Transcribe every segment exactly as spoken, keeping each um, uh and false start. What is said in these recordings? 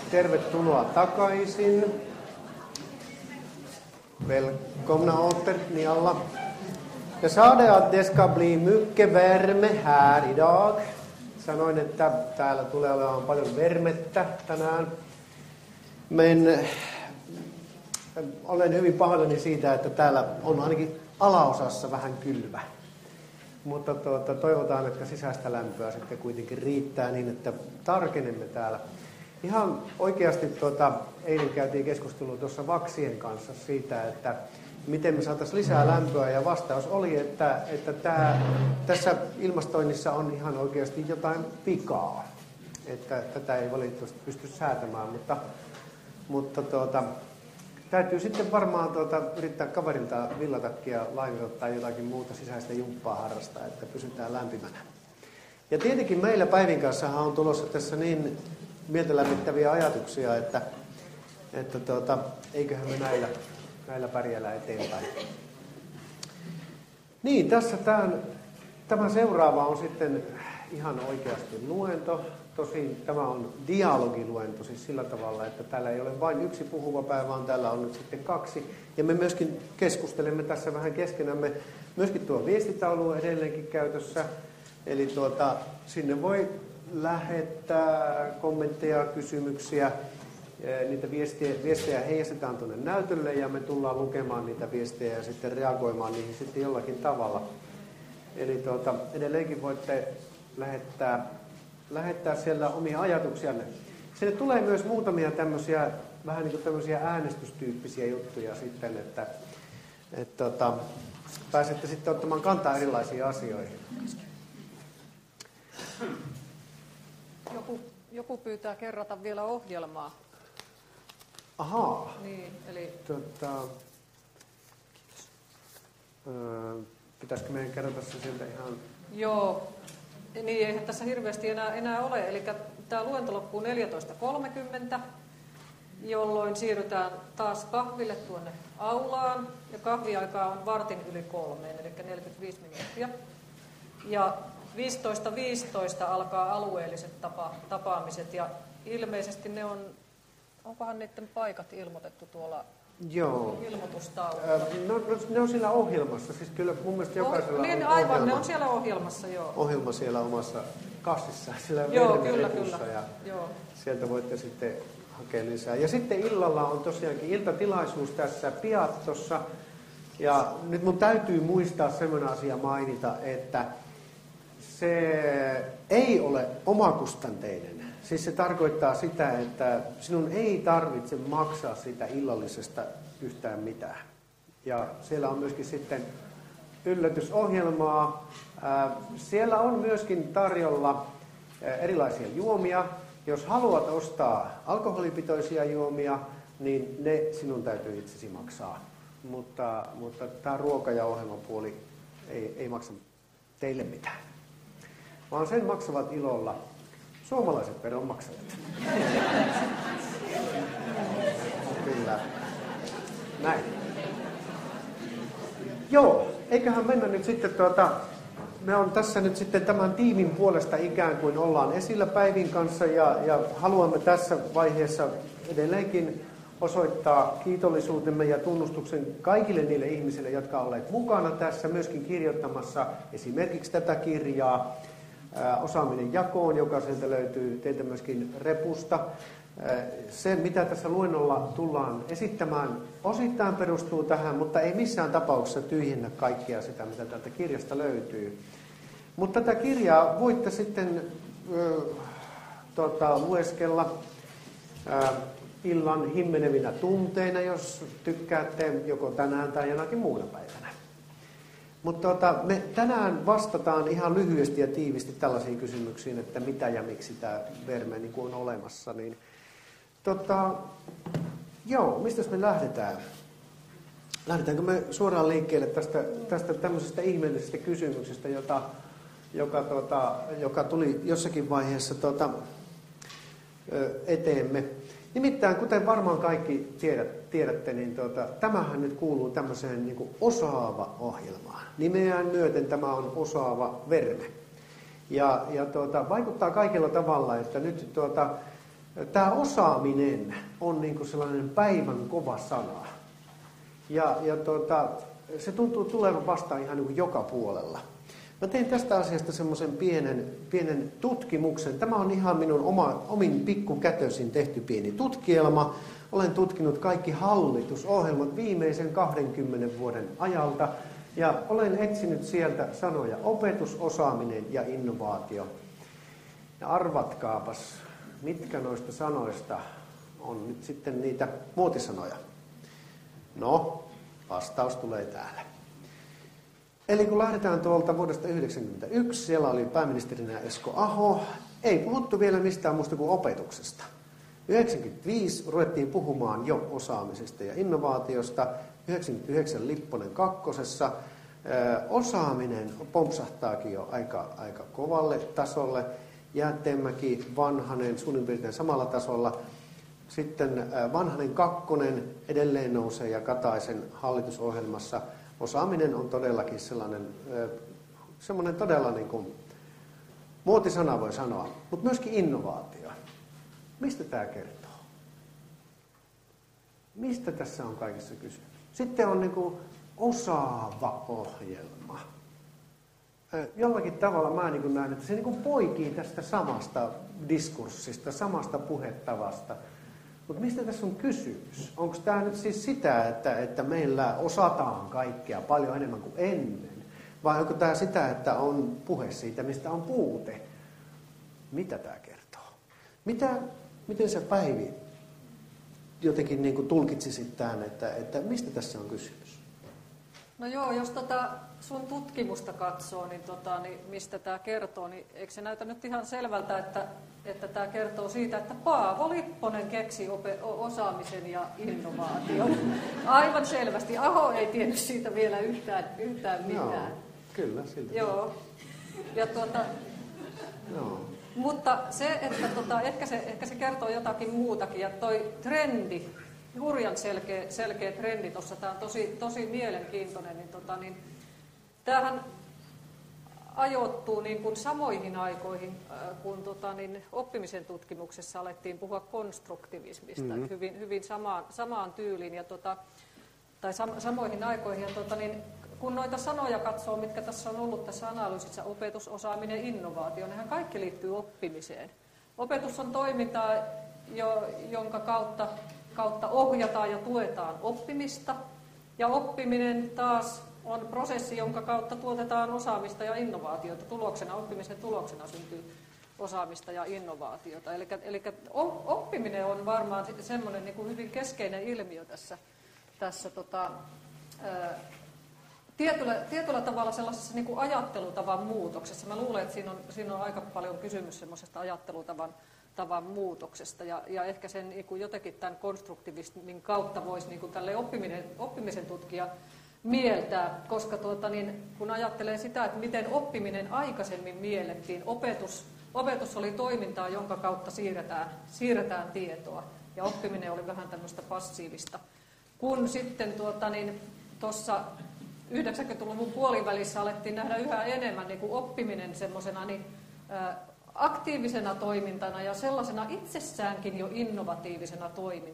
tervetuloa takaisin. Välkomna åter ni alla. Jag sa det att det ska bli mycket värme här idag. Sanoin, että täällä tulee olemaan paljon vermettä tänään. Men olen hyvin pahoillani siitä, että täällä on ainakin alaosassa vähän kylmä. Mutta tuota, toivotaan, että sisäistä lämpöä sitten kuitenkin riittää niin, että tarkenemme täällä. Ihan oikeasti tuota, eilen käytiin keskustelua tuossa Vaksien kanssa siitä, että miten me saataisiin lisää lämpöä, ja vastaus oli, että, että tämä, tässä ilmastoinnissa on ihan oikeasti jotain vikaa. Että tätä ei valitettavasti pysty säätämään, mutta, mutta tuota, täytyy sitten varmaan tuota, yrittää kaverilta villatakkia lainata tai jotakin muuta sisäistä jumppaa harrastaa, että pysytään lämpimänä. Ja tietenkin meillä Päivin kanssa on tulossa tässä niin mieltä lämmittäviä ajatuksia, että, että tuota, eiköhän me näillä, näillä pärjällä eteenpäin. Niin, tässä tämän, tämä seuraava on sitten ihan oikeasti luento. Tosin tämä on dialogiluento, siis sillä tavalla, että täällä ei ole vain yksi puhuva päivä, vaan täällä on nyt sitten kaksi. Ja me myöskin keskustelemme tässä vähän keskenämme. Myöskin tuo viestitaulu on edelleenkin käytössä. Eli tuota, sinne voi lähettää kommentteja, kysymyksiä. Niitä viestejä, viestejä heijastetaan tuonne näytölle ja me tullaan lukemaan niitä viestejä ja sitten reagoimaan niihin sitten jollakin tavalla. Eli tuota, edelleenkin voitte lähettää, lähettää siellä omia ajatuksianne. Sinne tulee myös muutamia tämmöisiä, vähän niin kuin tämmöisiä äänestystyyppisiä juttuja sitten, että et tuota, pääsette sitten ottamaan kantaa erilaisiin asioihin. Joku, joku pyytää kerrata vielä ohjelmaa. Ahaa. Niin, eli... Tota, öö, pitäisikö meidän kerrata se sieltä ihan... Joo, niin eihän tässä hirveästi enää, enää ole. Eli tämä luento loppuu neljätoista kolmekymmentä, jolloin siirrytään taas kahville tuonne aulaan. Ja kahviaikaa on vartin yli kolmeen, eli neljäkymmentäviisi minuuttia. Ja viisitoista viisitoista alkaa alueelliset tapa, tapaamiset ja ilmeisesti ne on, onkohan niiden paikat ilmoitettu tuolla Joo. ilmoitustaululla? Äh, no, ne on siellä ohjelmassa, siis kyllä mun mielestä jokaisella oh, niin, on aivan, ohjelma, ne on siellä ohjelmassa, joo. ohjelma siellä omassa kassissa, siellä joo, kyllä, kyllä. Ja joo. sieltä voitte sitten hakea lisää. Ja sitten illalla on tosiaankin iltatilaisuus tässä Piattossa, ja nyt mun täytyy muistaa semmoinen asia mainita, että se ei ole omakustanteinen. Siis se tarkoittaa sitä, että sinun ei tarvitse maksaa sitä illallisesta yhtään mitään. Ja siellä on myöskin sitten yllätysohjelmaa. Siellä on myöskin tarjolla erilaisia juomia. Jos haluat ostaa alkoholipitoisia juomia, niin ne sinun täytyy itsesi maksaa. Mutta, mutta tämä ruoka- ja ohjelmapuoli ei, ei maksa teille mitään. Vaan sen maksavat ilolla suomalaiset veronmaksajat. Kyllä. Näin. Joo, eiköhän mennä nyt sitten tuota, me on tässä nyt sitten tämän tiimin puolesta ikään kuin ollaan esillä Päivin kanssa ja, ja haluamme tässä vaiheessa edelleenkin osoittaa kiitollisuutemme ja tunnustuksen kaikille niille ihmisille, jotka ovat olleet mukana tässä myöskin kirjoittamassa esimerkiksi tätä kirjaa. Osaaminen jakoon, joka sieltä löytyy teiltä myöskin repusta. Se, mitä tässä luennolla tullaan esittämään, osittain perustuu tähän, mutta ei missään tapauksessa tyhjennä kaikkea sitä, mitä täältä kirjasta löytyy. Mutta tätä kirjaa voitte sitten ö, tota, lueskella ö, illan himmenevinä tunteina, jos tykkäätte joko tänään tai jonakin muuna päivänä. Mutta tota, me tänään vastataan ihan lyhyesti ja tiivisti tällaisiin kysymyksiin, että mitä ja miksi tämä verme niin kuin on olemassa. Niin, tota, joo, mistä me lähdetään? Lähdetäänkö me suoraan liikkeelle tästä, tästä tämmöisestä ihmeellisestä kysymyksestä, jota, joka, tota, joka tuli jossakin vaiheessa tota, eteemme. Nimittäin, kuten varmaan kaikki tiedät, tiedätte, niin tuota, tämähän nyt kuuluu tämmöiseen niin kuin osaava ohjelmaan. Nimeään myöten tämä on osaava verme. Ja, ja tuota, vaikuttaa kaikilla tavalla, että nyt tuota, Tämä osaaminen on niin kuin sellainen päivän kova sana. Ja, ja tuota, se tuntuu tulevan vastaan ihan niin kuin joka puolella. Mä tein tästä asiasta semmoisen pienen, pienen tutkimuksen. Tämä on ihan minun oma, omin pikkukätösin tehty pieni tutkielma. Olen tutkinut kaikki hallitusohjelmat viimeisen kahdenkymmenen vuoden ajalta. Ja olen etsinyt sieltä sanoja opetus, osaaminen ja innovaatio. Ja arvatkaapas, mitkä noista sanoista on nyt sitten niitä muotisanoja. No, vastaus tulee täällä. Eli kun lähdetään tuolta vuodesta yhdeksänkymmentäyksi, siellä oli pääministerinä Esko Aho, ei puhuttu vielä mistään muusta kuin opetuksesta. yhdeksänkymmentäviisi ruvettiin puhumaan jo osaamisesta ja innovaatiosta, yhdeksänkymmentäyhdeksän Lipponen kakkosessa. Osaaminen pompsahtaakin jo aika, aika kovalle tasolle. Jäätteenmäki, Vanhanen suunnilleen piirtein samalla tasolla. Sitten Vanhanen kakkonen edelleen nousee ja Kataisen hallitusohjelmassa. Osaaminen on todellakin sellainen, sellainen todella niin kuin muotisana voi sanoa, mutta myöskin innovaatio. Mistä tämä kertoo? Mistä tässä on kaikessa kysymys? Sitten on niin kuin osaava ohjelma. Jollakin tavalla mä niin kuin näen, että se niin kuin poikii tästä samasta diskurssista, samasta puhetavasta. Mutta mistä tässä on kysymys? Onko tämä nyt siis sitä, että, että meillä osataan kaikkea paljon enemmän kuin ennen? Vai onko tämä sitä, että on puhe siitä, mistä on puute? Mitä tämä kertoo? Mitä, miten sä Päivi jotenkin niin kuin tulkitsisit tämän, että, että mistä tässä on kysymys? No joo, jos tota sun tutkimusta katsoo, niin, tota, niin mistä tämä kertoo, niin eikö se näytä nyt ihan selvältä, että että tämä kertoo siitä, että Paavo Lipponen keksi ope- osaamisen ja innovaation. Aivan selvästi. Aho ei tiennyt siitä vielä yhtään, yhtään mitään. Joo, kyllä, siltä. Joo. Ja tuota, Joo. Mutta se, että tota, ehkä, se, ehkä se kertoo jotakin muutakin. Ja toi trendi, hurjan selkeä, selkeä trendi tuossa, tämä on tosi, tosi mielenkiintoinen, niin, tota, niin tämähän ajoittuu niin kuin samoihin aikoihin, kun tota, niin oppimisen tutkimuksessa alettiin puhua konstruktivismista, mm-hmm. hyvin, hyvin samaan, samaan tyyliin ja, tota, tai sam, samoihin aikoihin. Ja, tota, niin, kun noita sanoja katsoo, mitkä tässä on ollut tässä analyysissä, opetus, osaaminen, innovaatio, nehän kaikki liittyy oppimiseen. Opetus on toimintaa, jo, jonka kautta, kautta ohjataan ja tuetaan oppimista, ja oppiminen taas on prosessi, jonka kautta tuotetaan osaamista ja innovaatiota. Tuloksena, oppimisen tuloksena syntyy osaamista ja innovaatiota. Eli, eli oppiminen on varmaan semmoinen niin kuin hyvin keskeinen ilmiö tässä, tässä tota, ää, tietyllä, tietyllä tavalla sellaisessa niin kuin ajattelutavan muutoksessa. Mä luulen, että siinä on, siinä on aika paljon kysymys semmoisesta ajattelutavan tavan muutoksesta ja, ja ehkä sen niin kuin jotenkin tämän konstruktivismin kautta voisi niin kuin tälle oppiminen, oppimisen tutkija mieltää, koska tuota, niin, kun ajattelee sitä, että miten oppiminen aikaisemmin miellettiin, opetus, opetus oli toimintaa, jonka kautta siirretään, siirretään tietoa, ja oppiminen oli vähän tämmöistä passiivista. Kun sitten tuota, niin, tuossa yhdeksänkymmentäluvun puolivälissä alettiin nähdä yhä enemmän niin kuin oppiminen semmoisena niin, ä, aktiivisena toimintana ja sellaisena itsessäänkin jo innovatiivisena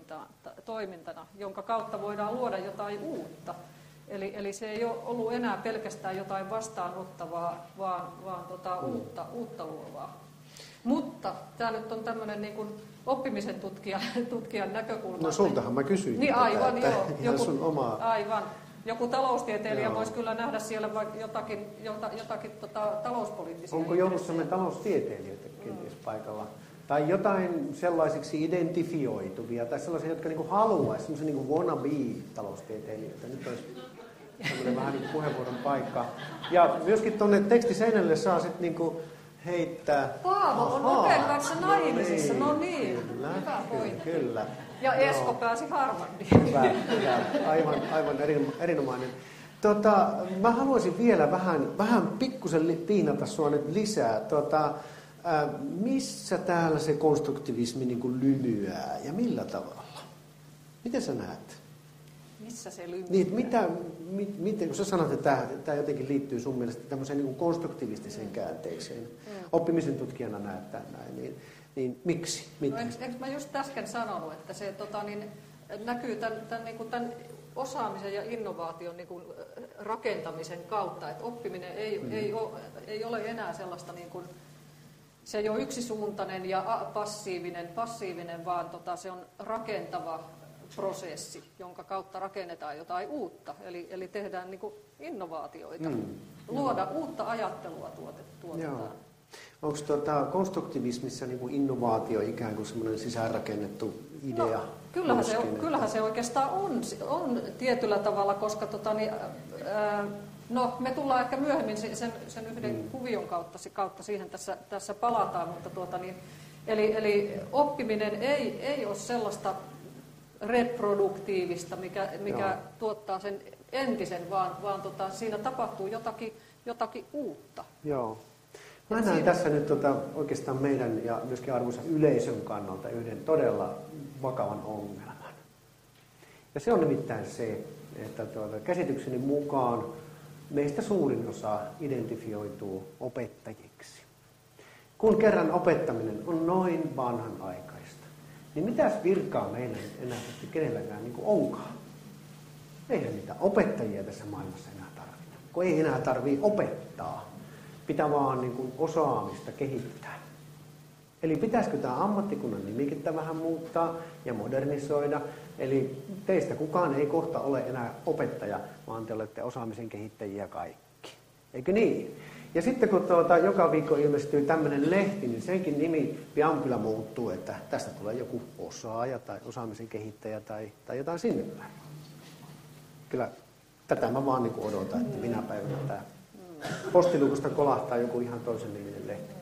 toimintana, jonka kautta voidaan luoda jotain uutta. Eli, eli se ei ole ollut enää pelkästään jotain vastaanottavaa, vaan, vaan tota, mm. uutta, uutta luovaa. Mutta tämä nyt on tämmöinen niin kuin oppimisen tutkijan, tutkijan näkökulma. No sultahan mä kysyin. Niin aivan, tätä, joo. Joku, sun omaa... aivan. Joku taloustieteilijä joo. voisi kyllä nähdä siellä jotakin, jotakin, jotakin tota, talouspoliittisia. Onko joudussamme taloustieteilijöitä kenties mm. paikalla? Tai jotain sellaisiksi identifioituvia, tai sellaisia, jotka niinku haluaisi, sellaisia niinku wannabe-taloustieteilijöitä. Nyt olisi tämmöinen vähän niin puheenvuoron paikka. Ja myöskin tuonne tekstiseinälle saa sitten niinku heittää... Paavo on Open kanssa naimisissa, no niin. Kyllä, hyvä kyllä, kyllä. Ja Esko no. pääsi Harvardiin. Hyvä, hyvä. Aivan, aivan erinomainen. Tota, mä haluaisin vielä vähän, vähän pikkusen piinata sua nyt lisää. Tota, ää, missä täällä se konstruktivismi niin kuin lymyää ja millä tavalla? Miten sä näet? Missä se lymyää? Niin, mitä, mit, miten, kun sä sanot, että tämä, tämä jotenkin liittyy sun mielestä tämmöiseen niin kuin konstruktivistiseen mm. käänteeseen. Mm. Oppimisen tutkijana näet tämän näin. Niin, Niin miksi? No, eikö, eikö mä just äsken sanonut, että se tota, niin, näkyy tämän, tämän, niin kuin tämän osaamisen ja innovaation niin kuin rakentamisen kautta, että oppiminen ei, mm. ei, ole, ei ole enää sellaista, niin kuin, se ei ole yksisuuntainen ja passiivinen, passiivinen vaan tota, se on rakentava prosessi, jonka kautta rakennetaan jotain uutta, eli, eli tehdään niin kuin innovaatioita, mm. luoda uutta ajattelua tuotetaan. Onko tuota, konstruktivismissa niin kuin innovaatio ikään kuin semmoinen sisäänrakennettu idea? No, kyllähän, se, kyllähän se oikeastaan on, on tietyllä tavalla, koska tota, niin, ää, no, me tullaan ehkä myöhemmin sen, sen yhden mm. kuvion kautta, kautta siihen tässä, tässä palataan, mutta tuota, niin, eli, eli oppiminen ei, ei ole sellaista reproduktiivista, mikä, mikä tuottaa sen entisen, vaan, vaan tota, siinä tapahtuu jotakin, jotakin uutta. Joo. Mä näen siinä tässä nyt tota, oikeastaan meidän ja myöskin arvoisen yleisön kannalta yhden todella vakavan ongelman. Ja se on nimittäin se, että tuota, käsitykseni mukaan meistä suurin osa identifioituu opettajiksi. Kun kerran opettaminen on noin vanhanaikaista, niin mitäs virkaa meillä enää kenelläkään niin kuin onkaan? Eihän niitä opettajia tässä maailmassa enää tarvita, kun ei enää tarvitse opettaa. Pitää vaan niin kuin osaamista kehittää. Eli pitäisikö tämä ammattikunnan nimikettä vähän muuttaa ja modernisoida? Eli teistä kukaan ei kohta ole enää opettaja, vaan te olette osaamisen kehittäjiä kaikki. Eikö niin? Ja sitten kun tuota, joka viikko ilmestyy tämmöinen lehti, niin senkin nimi pian kyllä muuttuu, että tästä tulee joku osaaja tai osaamisen kehittäjä tai, tai jotain sinne päin. Kyllä tätä mä vaan niin kuin odotan, että minä päivänä tämä postilukusta kolahtaa joku ihan toisen niminen lehti.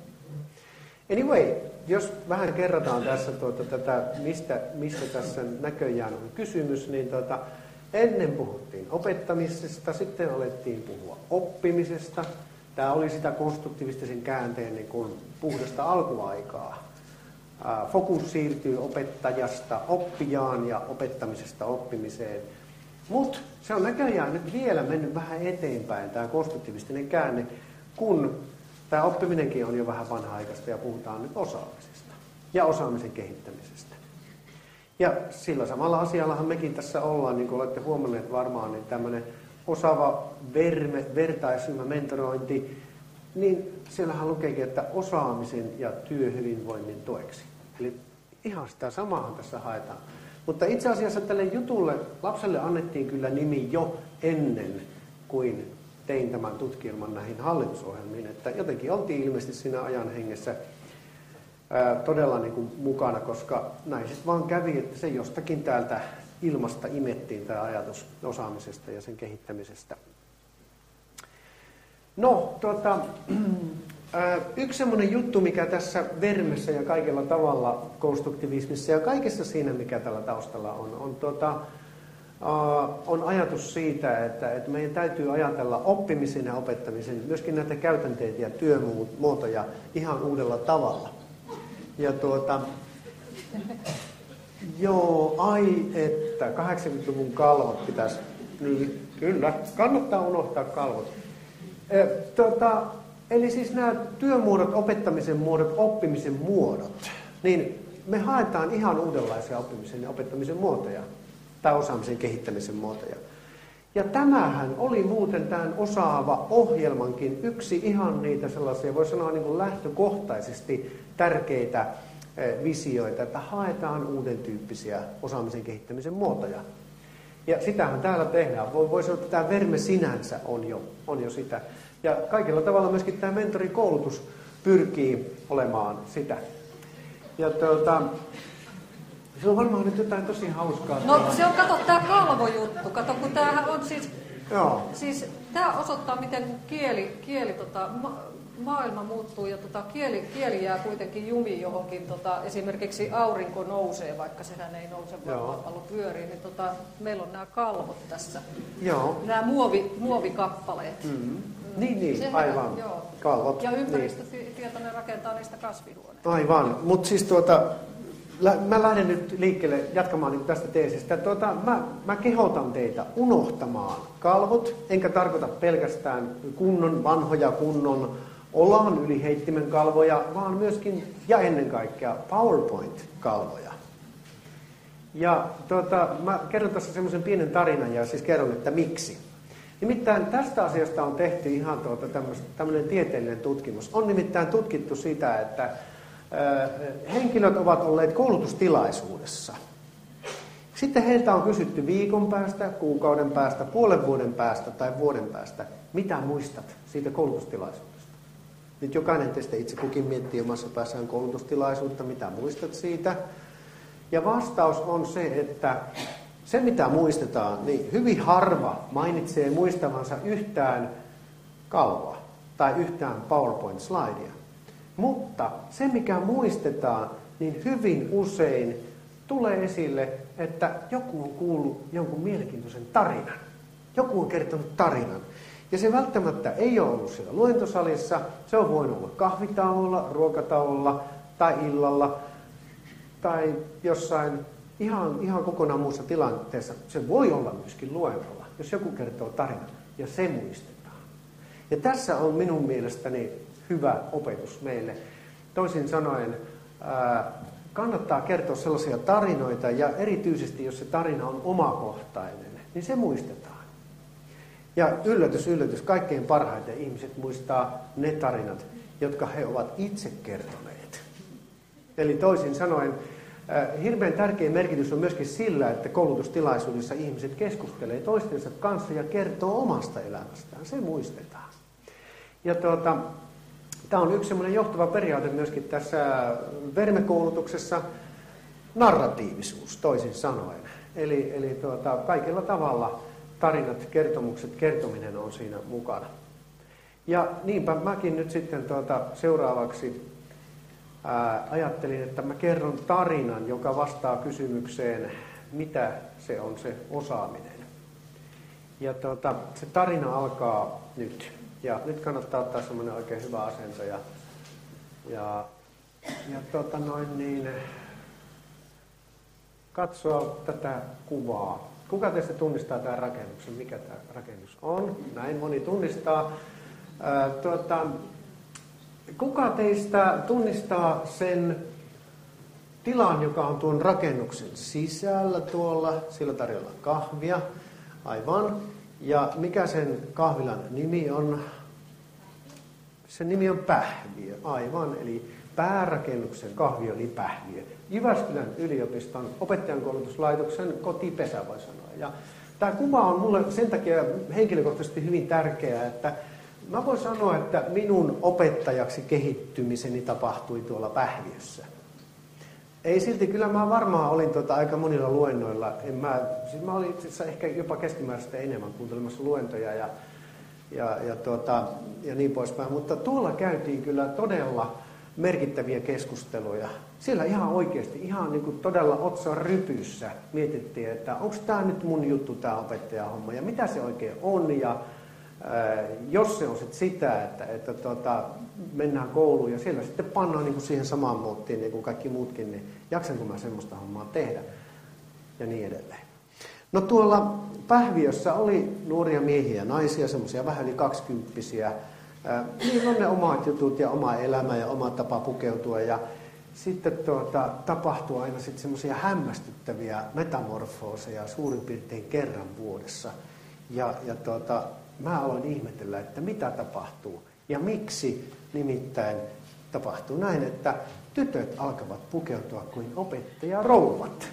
Anyway, jos vähän kerrataan tässä tuota, tätä, mistä, mistä tässä näköjään on kysymys, niin tuota, ennen puhuttiin opettamisesta, sitten alettiin puhua oppimisesta. Tämä oli sitä konstruktivistisen käänteen niin kuin puhdasta alkuaikaa. Fokus siirtyy opettajasta oppijaan ja opettamisesta oppimiseen. Mutta se on näköjään nyt vielä mennyt vähän eteenpäin, tämä konstruktivistinen käänne, kun tämä oppiminenkin on jo vähän vanha-aikaista ja puhutaan nyt osaamisesta ja osaamisen kehittämisestä. Ja sillä samalla asiallahan mekin tässä ollaan, niin kuin olette huomanneet varmaan, niin tämmöinen osaava verme, vertaisryhmä mentorointi, niin siellähän lukeekin, että osaamisen ja työhyvinvoinnin tueksi. Eli ihan sitä samaa tässä haetaan. Mutta itse asiassa tälle jutulle lapselle annettiin kyllä nimi jo ennen kuin tein tämän tutkielman näihin hallitusohjelmiin. Että jotenkin oltiin ilmeisesti siinä ajan hengessä ää, todella niin kuin mukana, koska näin sitten vaan kävi, että se jostakin täältä ilmasta imettiin tämä ajatus osaamisesta ja sen kehittämisestä. No, tuota, yksi semmoinen juttu, mikä tässä vermessä ja kaikella tavalla konstruktivismissa ja kaikessa siinä, mikä tällä taustalla on, on, tuota, on ajatus siitä, että, että meidän täytyy ajatella oppimisen ja opettamisen, myöskin näitä käytänteitä ja työmuotoja ihan uudella tavalla. Ja tuota, joo, ai että, kahdeksankymmentäluvun kalvot pitäisi, niin kyllä, kannattaa unohtaa kalvot. E, tuota, Eli siis nämä työmuodot, opettamisen muodot, oppimisen muodot, niin me haetaan ihan uudenlaisia oppimisen ja opettamisen muotoja tai osaamisen kehittämisen muotoja. Ja tämähän oli muuten tämän osaava ohjelmankin yksi ihan niitä sellaisia, voi sanoa niin kuin lähtökohtaisesti tärkeitä visioita, että haetaan uuden tyyppisiä osaamisen kehittämisen muotoja. Ja sitähän täällä tehdään. Voi sanoa, että tämä verme sinänsä on jo, on jo sitä. Ja kaikilla tavalla myöskin tämä mentorikoulutus pyrkii olemaan sitä. Ja tuota, se on varmaan nyt jotain tosi hauskaa. No se on, kato, tämä kalvojuttu. Kato, kun tämähän on siis, Joo. siis tämä osoittaa, miten kieli, kieli tota, ma, maailma muuttuu ja tota, kieli, kieli jää kuitenkin jumiin johonkin. Tota, esimerkiksi aurinko nousee, vaikka sehän ei nouse, vaan maapallo pyörii. Niin tota, meillä on nämä kalvot tässä. Joo. Nämä muovi, muovikappaleet. Mm-hmm. Niin, niin, Sehän, aivan. Joo. Kalvot. Ja ympäristötietoinen rakentaa niistä kasvihuoneita. Aivan, mutta siis tuota, mä lähden nyt liikkeelle jatkamaan niin tästä teesistä. Tuota, mä, mä kehotan teitä unohtamaan kalvot, enkä tarkoita pelkästään kunnon, vanhoja kunnon olan yliheittimen kalvoja, vaan myöskin ja ennen kaikkea PowerPoint-kalvoja. Ja tuota, mä kerron tässä semmoisen pienen tarinan ja siis kerron, että miksi. Nimittäin tästä asiasta on tehty ihan tuota tämmöinen tieteellinen tutkimus. On nimittäin tutkittu sitä, että ö, henkilöt ovat olleet koulutustilaisuudessa. Sitten heiltä on kysytty viikon päästä, kuukauden päästä, puolen vuoden päästä tai vuoden päästä, mitä muistat siitä koulutustilaisuudesta. Nyt jokainen teistä itse kukin miettii omassa päässään koulutustilaisuutta, mitä muistat siitä. Ja vastaus on se, että se mitä muistetaan, niin hyvin harva mainitsee muistavansa yhtään kalvoa tai yhtään PowerPoint-slidea. Mutta se mikä muistetaan, niin hyvin usein tulee esille, että joku on kuullut jonkun mielenkiintoisen tarinan. Joku on kertonut tarinan. Ja se välttämättä ei ole ollut siellä luentosalissa, se on voinut olla kahvitauolla, ruokatauolla tai illalla tai jossain ihan, ihan kokonaan muussa tilanteessa. Se voi olla myöskin luennolla, jos joku kertoo tarinan ja se muistetaan. Ja tässä on minun mielestäni hyvä opetus meille. Toisin sanoen ää, kannattaa kertoa sellaisia tarinoita ja erityisesti jos se tarina on omakohtainen, niin se muistetaan. Ja yllätys, yllätys, kaikkein parhaiten ihmiset muistaa ne tarinat, jotka he ovat itse kertoneet. Eli toisin sanoen, hirveän tärkeä merkitys on myöskin sillä, että koulutustilaisuudessa ihmiset keskustelee toistensa kanssa ja kertoo omasta elämästään. Se muistetaan. Ja tuota, tämä on yksi semmoinen johtava periaate myöskin tässä vermekoulutuksessa, narratiivisuus toisin sanoen. Eli, eli tuota, kaikella tavalla tarinat, kertomukset, kertominen on siinä mukana. Ja niinpä mäkin nyt sitten tuota, seuraavaksi ää, ajattelin, että mä kerron tarinan, joka vastaa kysymykseen, mitä se on se osaaminen. Ja tuota, se tarina alkaa nyt. Ja nyt kannattaa ottaa semmoinen oikein hyvä asento ja, ja, ja tuota noin niin, katsoa tätä kuvaa. Kuka teistä tunnistaa tämän rakennuksen? Mikä tämä rakennus on? Näin moni tunnistaa. Ää, tuota, kuka teistä tunnistaa sen tilan, joka on tuon rakennuksen sisällä tuolla? Siellä tarjolla kahvia. Aivan. Ja mikä sen kahvilan nimi on? Sen nimi on Pähviö. Aivan. Eli päärakennuksen kahvio oli Pähviö. Jyväskylän yliopiston opettajankoulutuslaitoksen kotipesä voi sanoa. Ja tämä kuva on mulle sen takia henkilökohtaisesti hyvin tärkeä, että mä voin sanoa, että minun opettajaksi kehittymiseni tapahtui tuolla Pähviössä. Ei silti, kyllä mä varmaan olin tuota aika monilla luennoilla. En mä, siis mä olin itse asiassa ehkä jopa keskimääräistä enemmän kuuntelemassa luentoja ja, ja, ja, tuota, ja niin poispäin. Mutta tuolla käytiin kyllä todella merkittäviä keskusteluja. Siellä ihan oikeasti, ihan niin kuin todella otsan rypyssä mietittiin, että onko tämä nyt mun juttu, tämä opettajahomma, ja mitä se oikein on, ja ää, jos se on sit sitä, että, että tota, mennään kouluun, ja siellä sitten pannaan niin kuin siihen samaan muottiin niin kuin kaikki muutkin, niin jaksanko mä semmoista hommaa tehdä, ja niin edelleen. No tuolla Pähviössä oli nuoria miehiä ja naisia, semmoisia vähän yli kaksikymppisiä. Niillä on ne omat jutut ja oma elämä ja oma tapa pukeutua ja sitten tuota, tapahtuu aina sitten semmoisia hämmästyttäviä metamorfooseja suurin piirtein kerran vuodessa. Ja, ja tuota, mä aloin ihmetellä, että mitä tapahtuu ja miksi nimittäin tapahtuu näin, että tytöt alkavat pukeutua kuin opettajarouvat.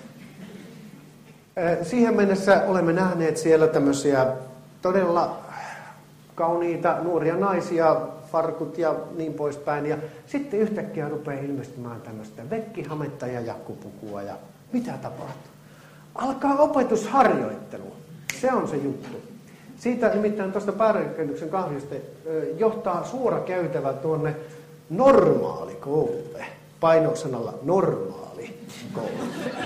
Siihen mennessä olemme nähneet siellä tämmöisiä todella kauniita nuoria naisia, farkut ja niin poispäin. Ja sitten yhtäkkiä rupeaa ilmestymään tämmöistä vekkihametta ja jakkupukua. Ja mitä tapahtuu? Alkaa opetusharjoittelu. Se on se juttu. Siitä nimittäin tuosta päärakennuksen kahvista johtaa suora käytävä tuonne normaalikoululle. Painosanalla normaali koulu.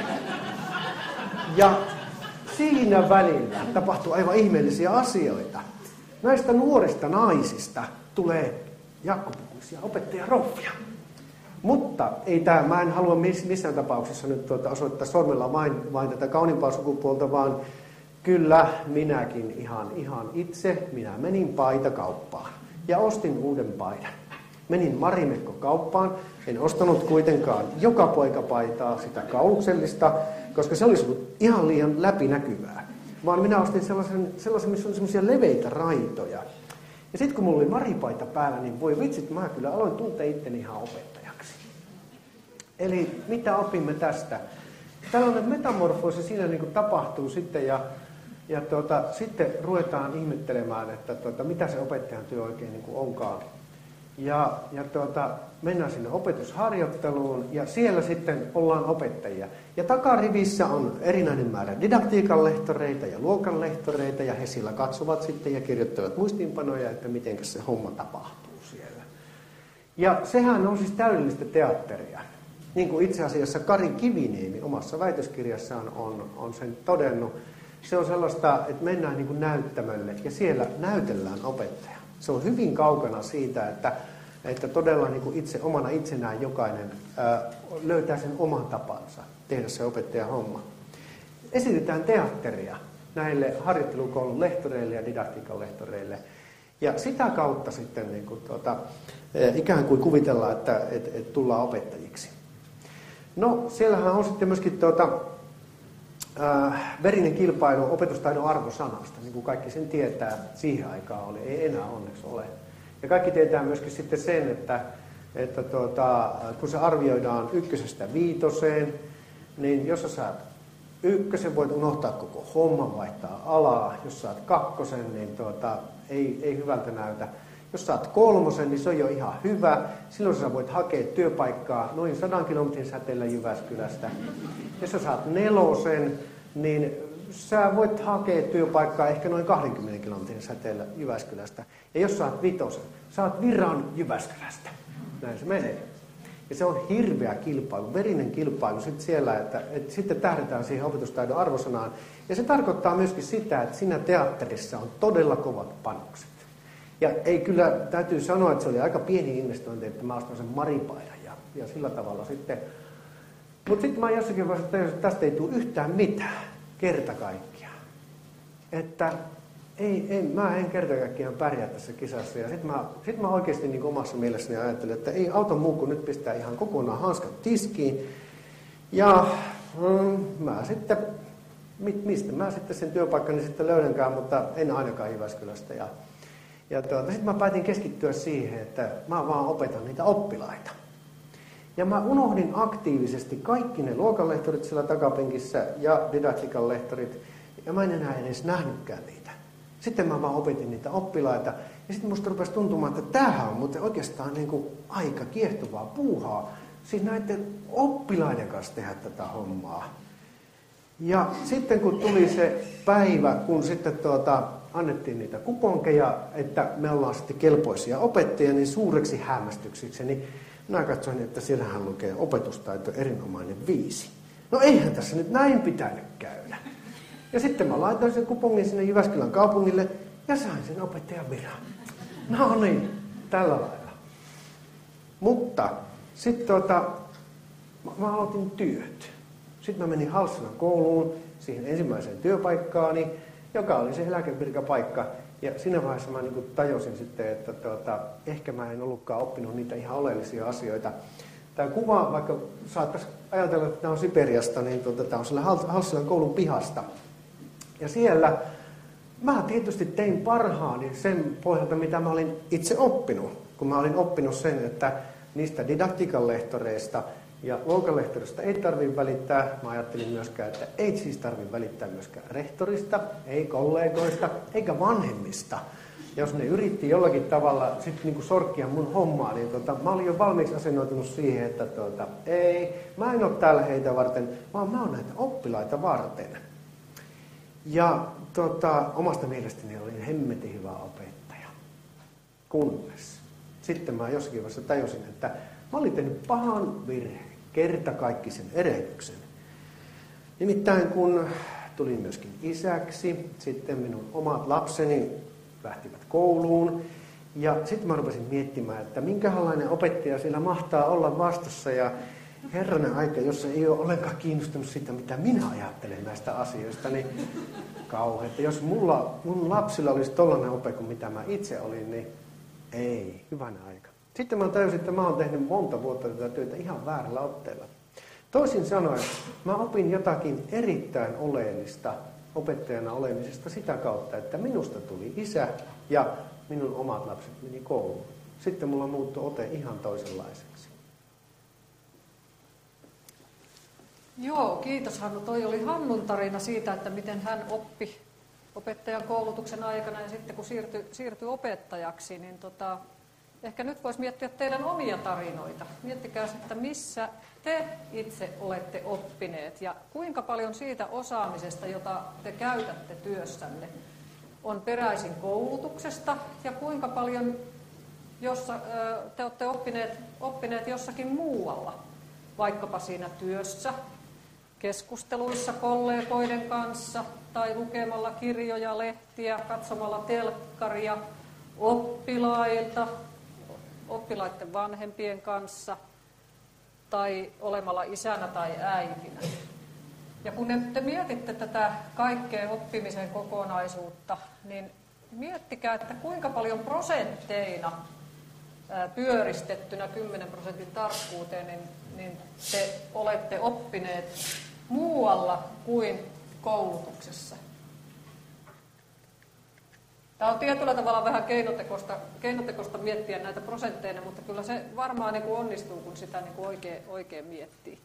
Ja siinä välillä tapahtuu aivan ihmeellisiä asioita. Näistä nuorista naisista tulee jakkupukuisia opettajarouvia. Mutta ei tää, mä en halua missään tapauksessa nyt tuota osoittaa sormella vain, vain tätä kauniimpaa sukupuolta, vaan kyllä minäkin ihan, ihan itse, minä menin paitakauppaan ja ostin uuden paidan. Menin Marimekko-kauppaan, en ostanut kuitenkaan joka poikapaitaa sitä kauluksellista, koska se olisi ollut ihan liian läpinäkyvää. Vaan minä ostin sellaisen, sellaisen missä on semmoisia leveitä raitoja. Ja sitten kun mulla oli maripaita päällä, niin voi vitsit, mä kyllä aloin tuntea itteni ihan opettajaksi. Eli mitä opimme tästä? Tällainen metamorfoosi siinä niin kuin tapahtuu sitten ja, ja tuota, sitten ruvetaan ihmettelemään, että tuota, mitä se opettajan työ oikein niin kuin onkaan. Ja, ja tuota, mennään sinne opetusharjoitteluun ja siellä sitten ollaan opettajia. Ja takarivissä on erinäinen määrä didaktiikan lehtoreita ja luokan lehtoreita ja he sillä katsovat sitten ja kirjoittavat muistiinpanoja, että miten se homma tapahtuu siellä. Ja sehän on siis täydellistä teatteria. Niin kuin itse asiassa Kari Kiviniemi omassa väitöskirjassaan on, on sen todennut. Se on sellaista, että mennään niin kuin näyttämölle ja siellä näytellään opettaja. Se on hyvin kaukana siitä, että, että todella niin kuin itse omana itsenään jokainen ää, löytää sen oman tapansa tehdä se opettajan homma. Esitetään teatteria näille harjoittelukoulun lehtoreille ja didaktiikan lehtoreille. Ja sitä kautta sitten niin kuin, tuota, ikään kuin kuvitellaan, että et, et tullaan opettajiksi. No, siellähän on sitten myöskin tuota, äh, verinen kilpailu opetustaidon arvosanasta, niin kuin kaikki sen tietää, siihen aikaan oli, ei enää onneksi ole. Ja kaikki tietää myöskin sitten sen, että, että tuota, kun se arvioidaan ykkösestä viitoseen, niin jos sä saat ykkösen, voit unohtaa koko homman, vaihtaa alaa. Jos saat kakkosen, niin tuota, ei, ei hyvältä näytä. Jos saat kolmosen, niin se on jo ihan hyvä. Silloin sä voit hakea työpaikkaa noin sadan kilometrin säteellä Jyväskylästä. Jos sä saat nelosen, niin sä voit hakea työpaikkaa ehkä noin kahdenkymmenen kilometrin säteellä Jyväskylästä. Ja jos saat vitosen, saat viran Jyväskylästä. Näin se menee. Ja se on hirveä kilpailu, verinen kilpailu sitten siellä, että, että sitten tähdetään siihen opetustaidon arvosanaan. Ja se tarkoittaa myöskin sitä, että siinä teatterissa on todella kovat panokset. Ja ei kyllä, täytyy sanoa, että se oli aika pieni investointi, että mä ostan sen maripaidan ja, ja sillä tavalla sitten. Mutta sitten mä jossakin vaiheessa tajusin, että tästä ei tule yhtään mitään, kerta kaikkiaan. Että ei, ei, mä en kerta kaikkiaan pärjää tässä kisassa. Ja sitten mä, sit mä oikeasti niin omassa mielessäni ajattelin, että ei auta muu kuin nyt pistää ihan kokonaan hanskat tiskiin. Ja mm, mä sitten, mistä mä sitten sen työpaikkani sitten löydänkään, mutta en ainakaan Jyväskylästä. Ja, ja tuota, sitten mä päätin keskittyä siihen, että mä vaan opetan niitä oppilaita. Ja mä unohdin aktiivisesti kaikki ne luokanlehtorit siellä takapenkissä ja didaktiikan lehtorit. Ja mä en enää edes nähnytkään niitä. Sitten mä vaan opetin niitä oppilaita. Ja sitten musta rupesi tuntumaan, että tämähän on muuten oikeastaan niin kuin aika kiehtovaa puuhaa. Siis näiden oppilaiden kanssa tehdä tätä hommaa. Ja sitten kun tuli se päivä, kun sitten tuota, annettiin niitä kuponkeja, että me ollaan sitten kelpoisia opettajia, niin suureksi hämmästyksiksi, niin minä katsoin, että siellähän lukee opetustaito erinomainen viisi. No eihän tässä nyt näin pitänyt käydä. Ja sitten mä laitoin sen kupongin sinne Jyväskylän kaupungille ja sain sen opettajan viran. No niin, tällä lailla. Mutta sitten tuota, mä, mä aloitin työt. Sitten mä menin Halssilan kouluun siihen ensimmäiseen työpaikkaani, joka oli se eläkevirkapaikka. Ja siinä vaiheessa mä niin kuin tajusin sitten, että tuota, ehkä mä en ollutkaan oppinut niitä ihan oleellisia asioita. Tämä kuva, vaikka saattaisi ajatella, että tämä on Siperiasta, niin tuota, tämä on siellä Halssilan koulun pihasta. Ja siellä mä tietysti tein parhaani sen pohjalta, mitä mä olin itse oppinut. Kun mä olin oppinut sen, että niistä didaktiikan lehtoreista ja luokanlehtorista ei tarvitse välittää. Mä ajattelin myöskään, että ei siis tarvitse välittää myöskään rehtorista, ei kollegoista, eikä vanhemmista. Ja jos ne yritti jollakin tavalla sitten niinku sorkkia mun hommaa, niin tota, mä olin jo valmiiksi asennoitunut siihen, että tota, ei, mä en ole täällä heitä varten, vaan mä oon näitä oppilaita varten. Ja tota, omasta mielestäni olin hemmetin hyvä opettaja. Kunnes sitten mä jossakin vaiheessa tajusin, että mä olin tehnyt pahan virheen, kertakaikkisen erehdyksen. Nimittäin kun tulin myöskin isäksi, sitten minun omat lapseni lähtivät kouluun. Ja sitten mä rupesin miettimään, että minkälainen opettaja siellä mahtaa olla vastassa. Ja herranen aika, jos ei ole ollenkaan kiinnostunut siitä, mitä minä ajattelen näistä asioista, niin kauheeta. Jos mulla, mun lapsilla olisi tollainen ope kuin mitä mä itse olin, niin ei, hyvänä aika. Sitten mä tajusin, että mä oon tehnyt monta vuotta tätä työtä ihan väärällä otteella. Toisin sanoen, mä opin jotakin erittäin oleellista opettajana olemisesta sitä kautta, että minusta tuli isä ja minun omat lapset meni kouluun. Sitten mulla muuttui ote ihan toisenlaiseksi. Joo, kiitos Hannu. Toi oli Hannun tarina siitä, että miten hän oppi opettajan koulutuksen aikana ja sitten kun siirtyi, siirtyi opettajaksi, niin tota, ehkä nyt voisi miettiä teidän omia tarinoita. Miettikää, että missä te itse olette oppineet ja kuinka paljon siitä osaamisesta, jota te käytätte työssänne, on peräisin koulutuksesta ja kuinka paljon jossa, te olette oppineet, oppineet jossakin muualla, vaikkapa siinä työssä, keskusteluissa kollegoiden kanssa tai lukemalla kirjoja, lehtiä, katsomalla telkkaria, oppilailta, oppilaiden vanhempien kanssa tai olemalla isänä tai äitinä. Ja kun te mietitte tätä kaikkea oppimisen kokonaisuutta, niin miettikää, että kuinka paljon prosentteina pyöristettynä kymmenen prosentin tarkkuuteen, niin, niin te olette oppineet muualla kuin koulutuksessa. Tämä on tietyllä tavalla vähän keinotekoista, keinotekoista miettiä näitä prosentteina, mutta kyllä se varmaan niin kuin onnistuu, kun sitä niin kuin oikein, oikein miettii.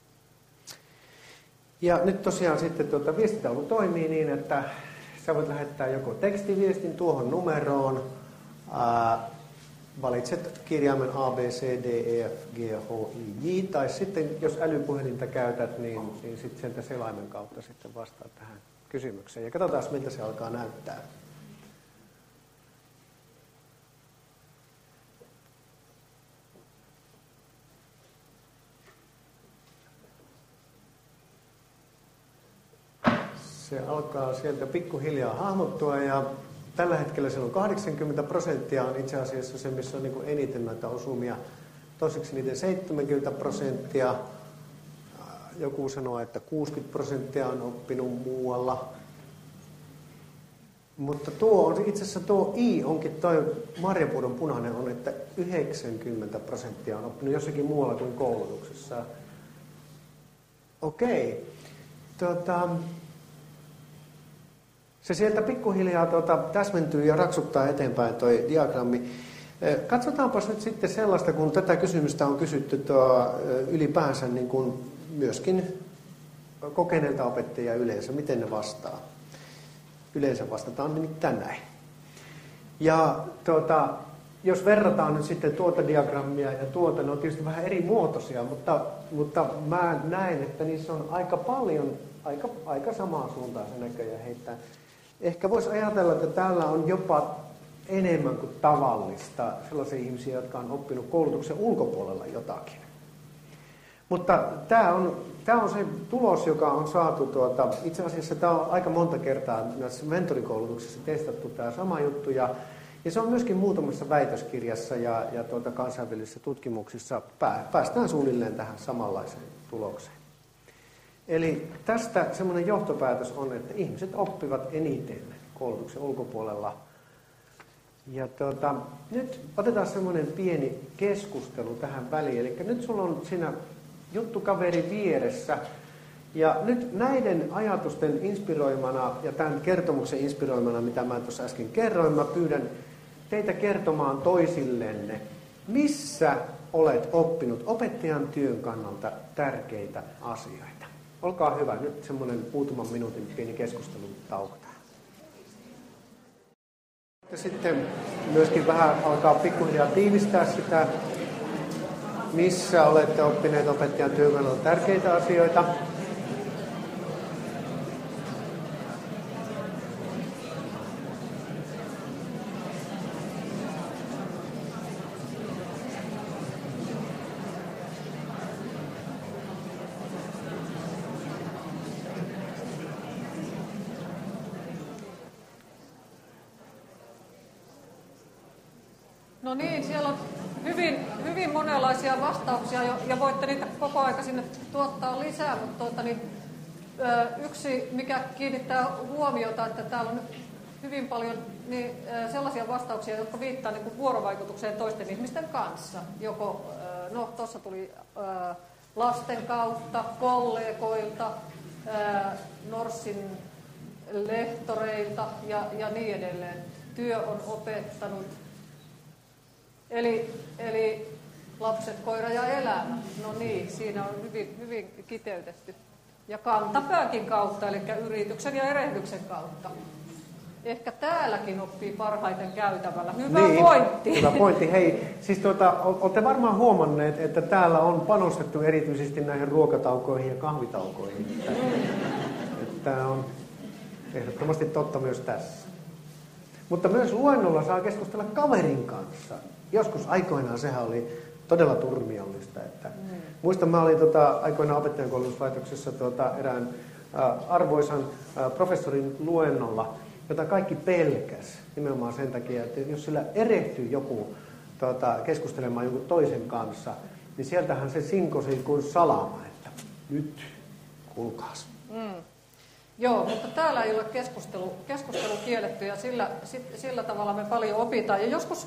Ja nyt tosiaan sitten tuota, viestitaulu toimii niin, että sä voit lähettää joko tekstiviestin tuohon numeroon, ää, valitset kirjaimen A, B, C, D, E, F, G, H, I, J, tai sitten jos älypuhelinta käytät, niin, niin sitten sieltä selaimen kautta sitten vastaat tähän kysymykseen. Ja katsotaan, miltä se alkaa näyttää. Se alkaa sieltä pikkuhiljaa hahmottua ja tällä hetkellä se on kahdeksankymmentä prosenttia on itse asiassa se, missä on niin kuin eniten näitä osumia. Toiseksi niiden seitsemänkymmentä prosenttia. Joku sanoo, että kuusikymmentä prosenttia on oppinut muualla. Mutta tuo on itse asiassa tuo I onkin toi marjapuudon punainen on, että yhdeksänkymmentä prosenttia on oppinut jossakin muualla kuin koulutuksessa. Okei. Tota... Se sieltä pikkuhiljaa tuota, täsmentyy ja raksuttaa eteenpäin tuo diagrammi. Katsotaanpas nyt sitten sellaista, kun tätä kysymystä on kysytty tuo, ylipäänsä niin kuin myöskin kokeneilta opettajia yleensä, miten ne vastaa. Yleensä vastataan nimittäin näin. Ja tuota, jos verrataan nyt sitten tuota diagrammia ja tuota, ne on tietysti vähän eri muotoisia, mutta, mutta mä näen, että niissä on aika paljon, aika, aika samaan suuntaan se näköjään heittää. Ehkä voisi ajatella, että täällä on jopa enemmän kuin tavallista sellaisia ihmisiä, jotka on oppinut koulutuksen ulkopuolella jotakin. Mutta tämä on, tämä on se tulos, joka on saatu, tuota, itse asiassa tämä on aika monta kertaa näissä mentorikoulutuksissa testattu tämä sama juttu, ja, ja se on myöskin muutamassa väitöskirjassa ja, ja tuota, kansainvälisissä tutkimuksissa päästään suunnilleen tähän samanlaiseen tulokseen. Eli tästä semmoinen johtopäätös on, että ihmiset oppivat eniten koulutuksen ulkopuolella. Ja tuota, nyt otetaan semmoinen pieni keskustelu tähän väliin. Eli nyt sulla on siinä juttukaveri vieressä. Ja nyt näiden ajatusten inspiroimana ja tämän kertomuksen inspiroimana, mitä mä tuossa äsken kerroin, mä pyydän teitä kertomaan toisillenne, missä olet oppinut opettajan työn kannalta tärkeitä asioita. Olkaa hyvä, nyt semmoinen muutaman minuutin pieni keskustelun tauko tähän. Ja sitten myöskin vähän alkaa pikkuhiljaa tiivistää sitä, missä olette oppineet opettajan työn kannalta tärkeitä asioita. No niin, siellä on hyvin, hyvin monenlaisia vastauksia ja voitte niitä koko aika sinne tuottaa lisää, mutta tuota, niin, yksi, mikä kiinnittää huomiota, että täällä on hyvin paljon niin sellaisia vastauksia, jotka viittaa niin kuin vuorovaikutukseen toisten ihmisten kanssa. Joko, no tuossa tuli lasten kautta, kollegoilta, Norssin lehtoreilta ja, ja niin edelleen. Työ on opettanut. Eli, eli lapset, koira ja elämä. No niin, siinä on hyvin, hyvin kiteytetty. Ja kantapääkin kautta, eli yrityksen ja erehdyksen kautta. Ehkä täälläkin oppii parhaiten käytävällä. Hyvä niin, pointti. Hyvä pointti. Hei, siis tuota, olette varmaan huomanneet, että täällä on panostettu erityisesti näihin ruokataukoihin ja kahvitaukoihin. Tämä on ehdottomasti totta myös tässä. Mutta myös luennolla saa keskustella kaverin kanssa. Joskus aikoinaan sehän oli todella turmiollista. Että mm. Muistan, mä olin tota, aikoinaan opettajankoulutuslaitoksessa tota, erään ä, arvoisan ä, professorin luennolla, jota kaikki pelkäs nimenomaan sen takia, että jos sillä erehtyy joku tota, keskustelemaan jonkun toisen kanssa, niin sieltähän se sinkosi kuin salama, että nyt kuulkaas. Mm. Joo, mutta täällä ei ole keskustelu, keskustelu kielletty ja sillä, sillä tavalla me paljon opitaan. Ja joskus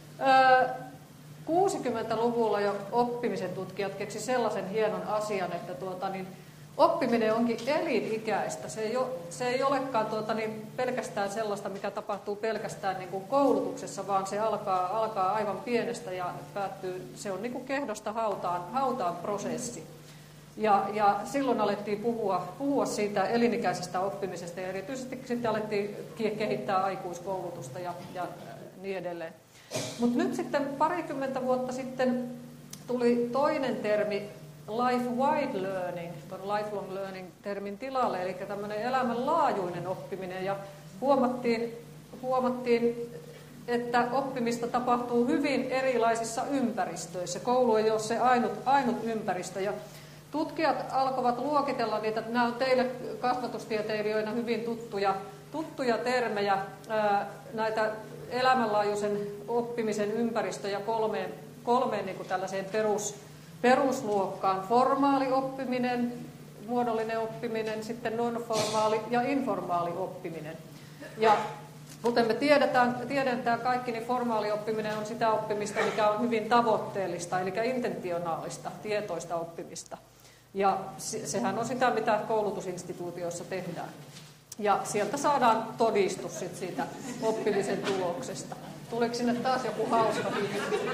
ää, kuusikymmentäluvulla jo oppimisen tutkijat keksi sellaisen hienon asian, että tuota, niin, oppiminen onkin elinikäistä. Se ei, ole, se ei olekaan tuota, niin, pelkästään sellaista, mikä tapahtuu pelkästään niin kuin koulutuksessa, vaan se alkaa, alkaa aivan pienestä ja päättyy, se on niin kuin kehdosta hautaan, hautaan prosessi. Ja, ja silloin alettiin puhua, puhua siitä elinikäisestä oppimisesta ja erityisesti sitten alettiin kehittää aikuiskoulutusta ja, ja niin edelleen. Mutta nyt sitten parikymmentä vuotta sitten tuli toinen termi, life-wide learning, tuon lifelong learning-termin tilalle, eli tämmöinen elämänlaajuinen oppiminen. Ja huomattiin, huomattiin, että oppimista tapahtuu hyvin erilaisissa ympäristöissä. Koulu ei ole se ainut, ainut ympäristö. Ja tutkijat alkoivat luokitella niitä, että nämä on teille kasvatustieteilijöinä hyvin tuttuja, tuttuja termejä, ää, näitä elämänlaajuisen oppimisen ympäristöjä kolmeen, kolmeen niin kuin tällaiseen perus, perusluokkaan. Formaali oppiminen, muodollinen oppiminen, sitten non-formaali ja informaali oppiminen. Ja kuten me tiedetään, tiedetään kaikki, niin formaali oppiminen on sitä oppimista, mikä on hyvin tavoitteellista, eli intentionaalista, tietoista oppimista. Ja sehän on sitä, mitä koulutusinstituutioissa tehdään. Ja sieltä saadaan todistus sit siitä oppimisen tuloksesta. Tuliko sinne taas joku hauska video?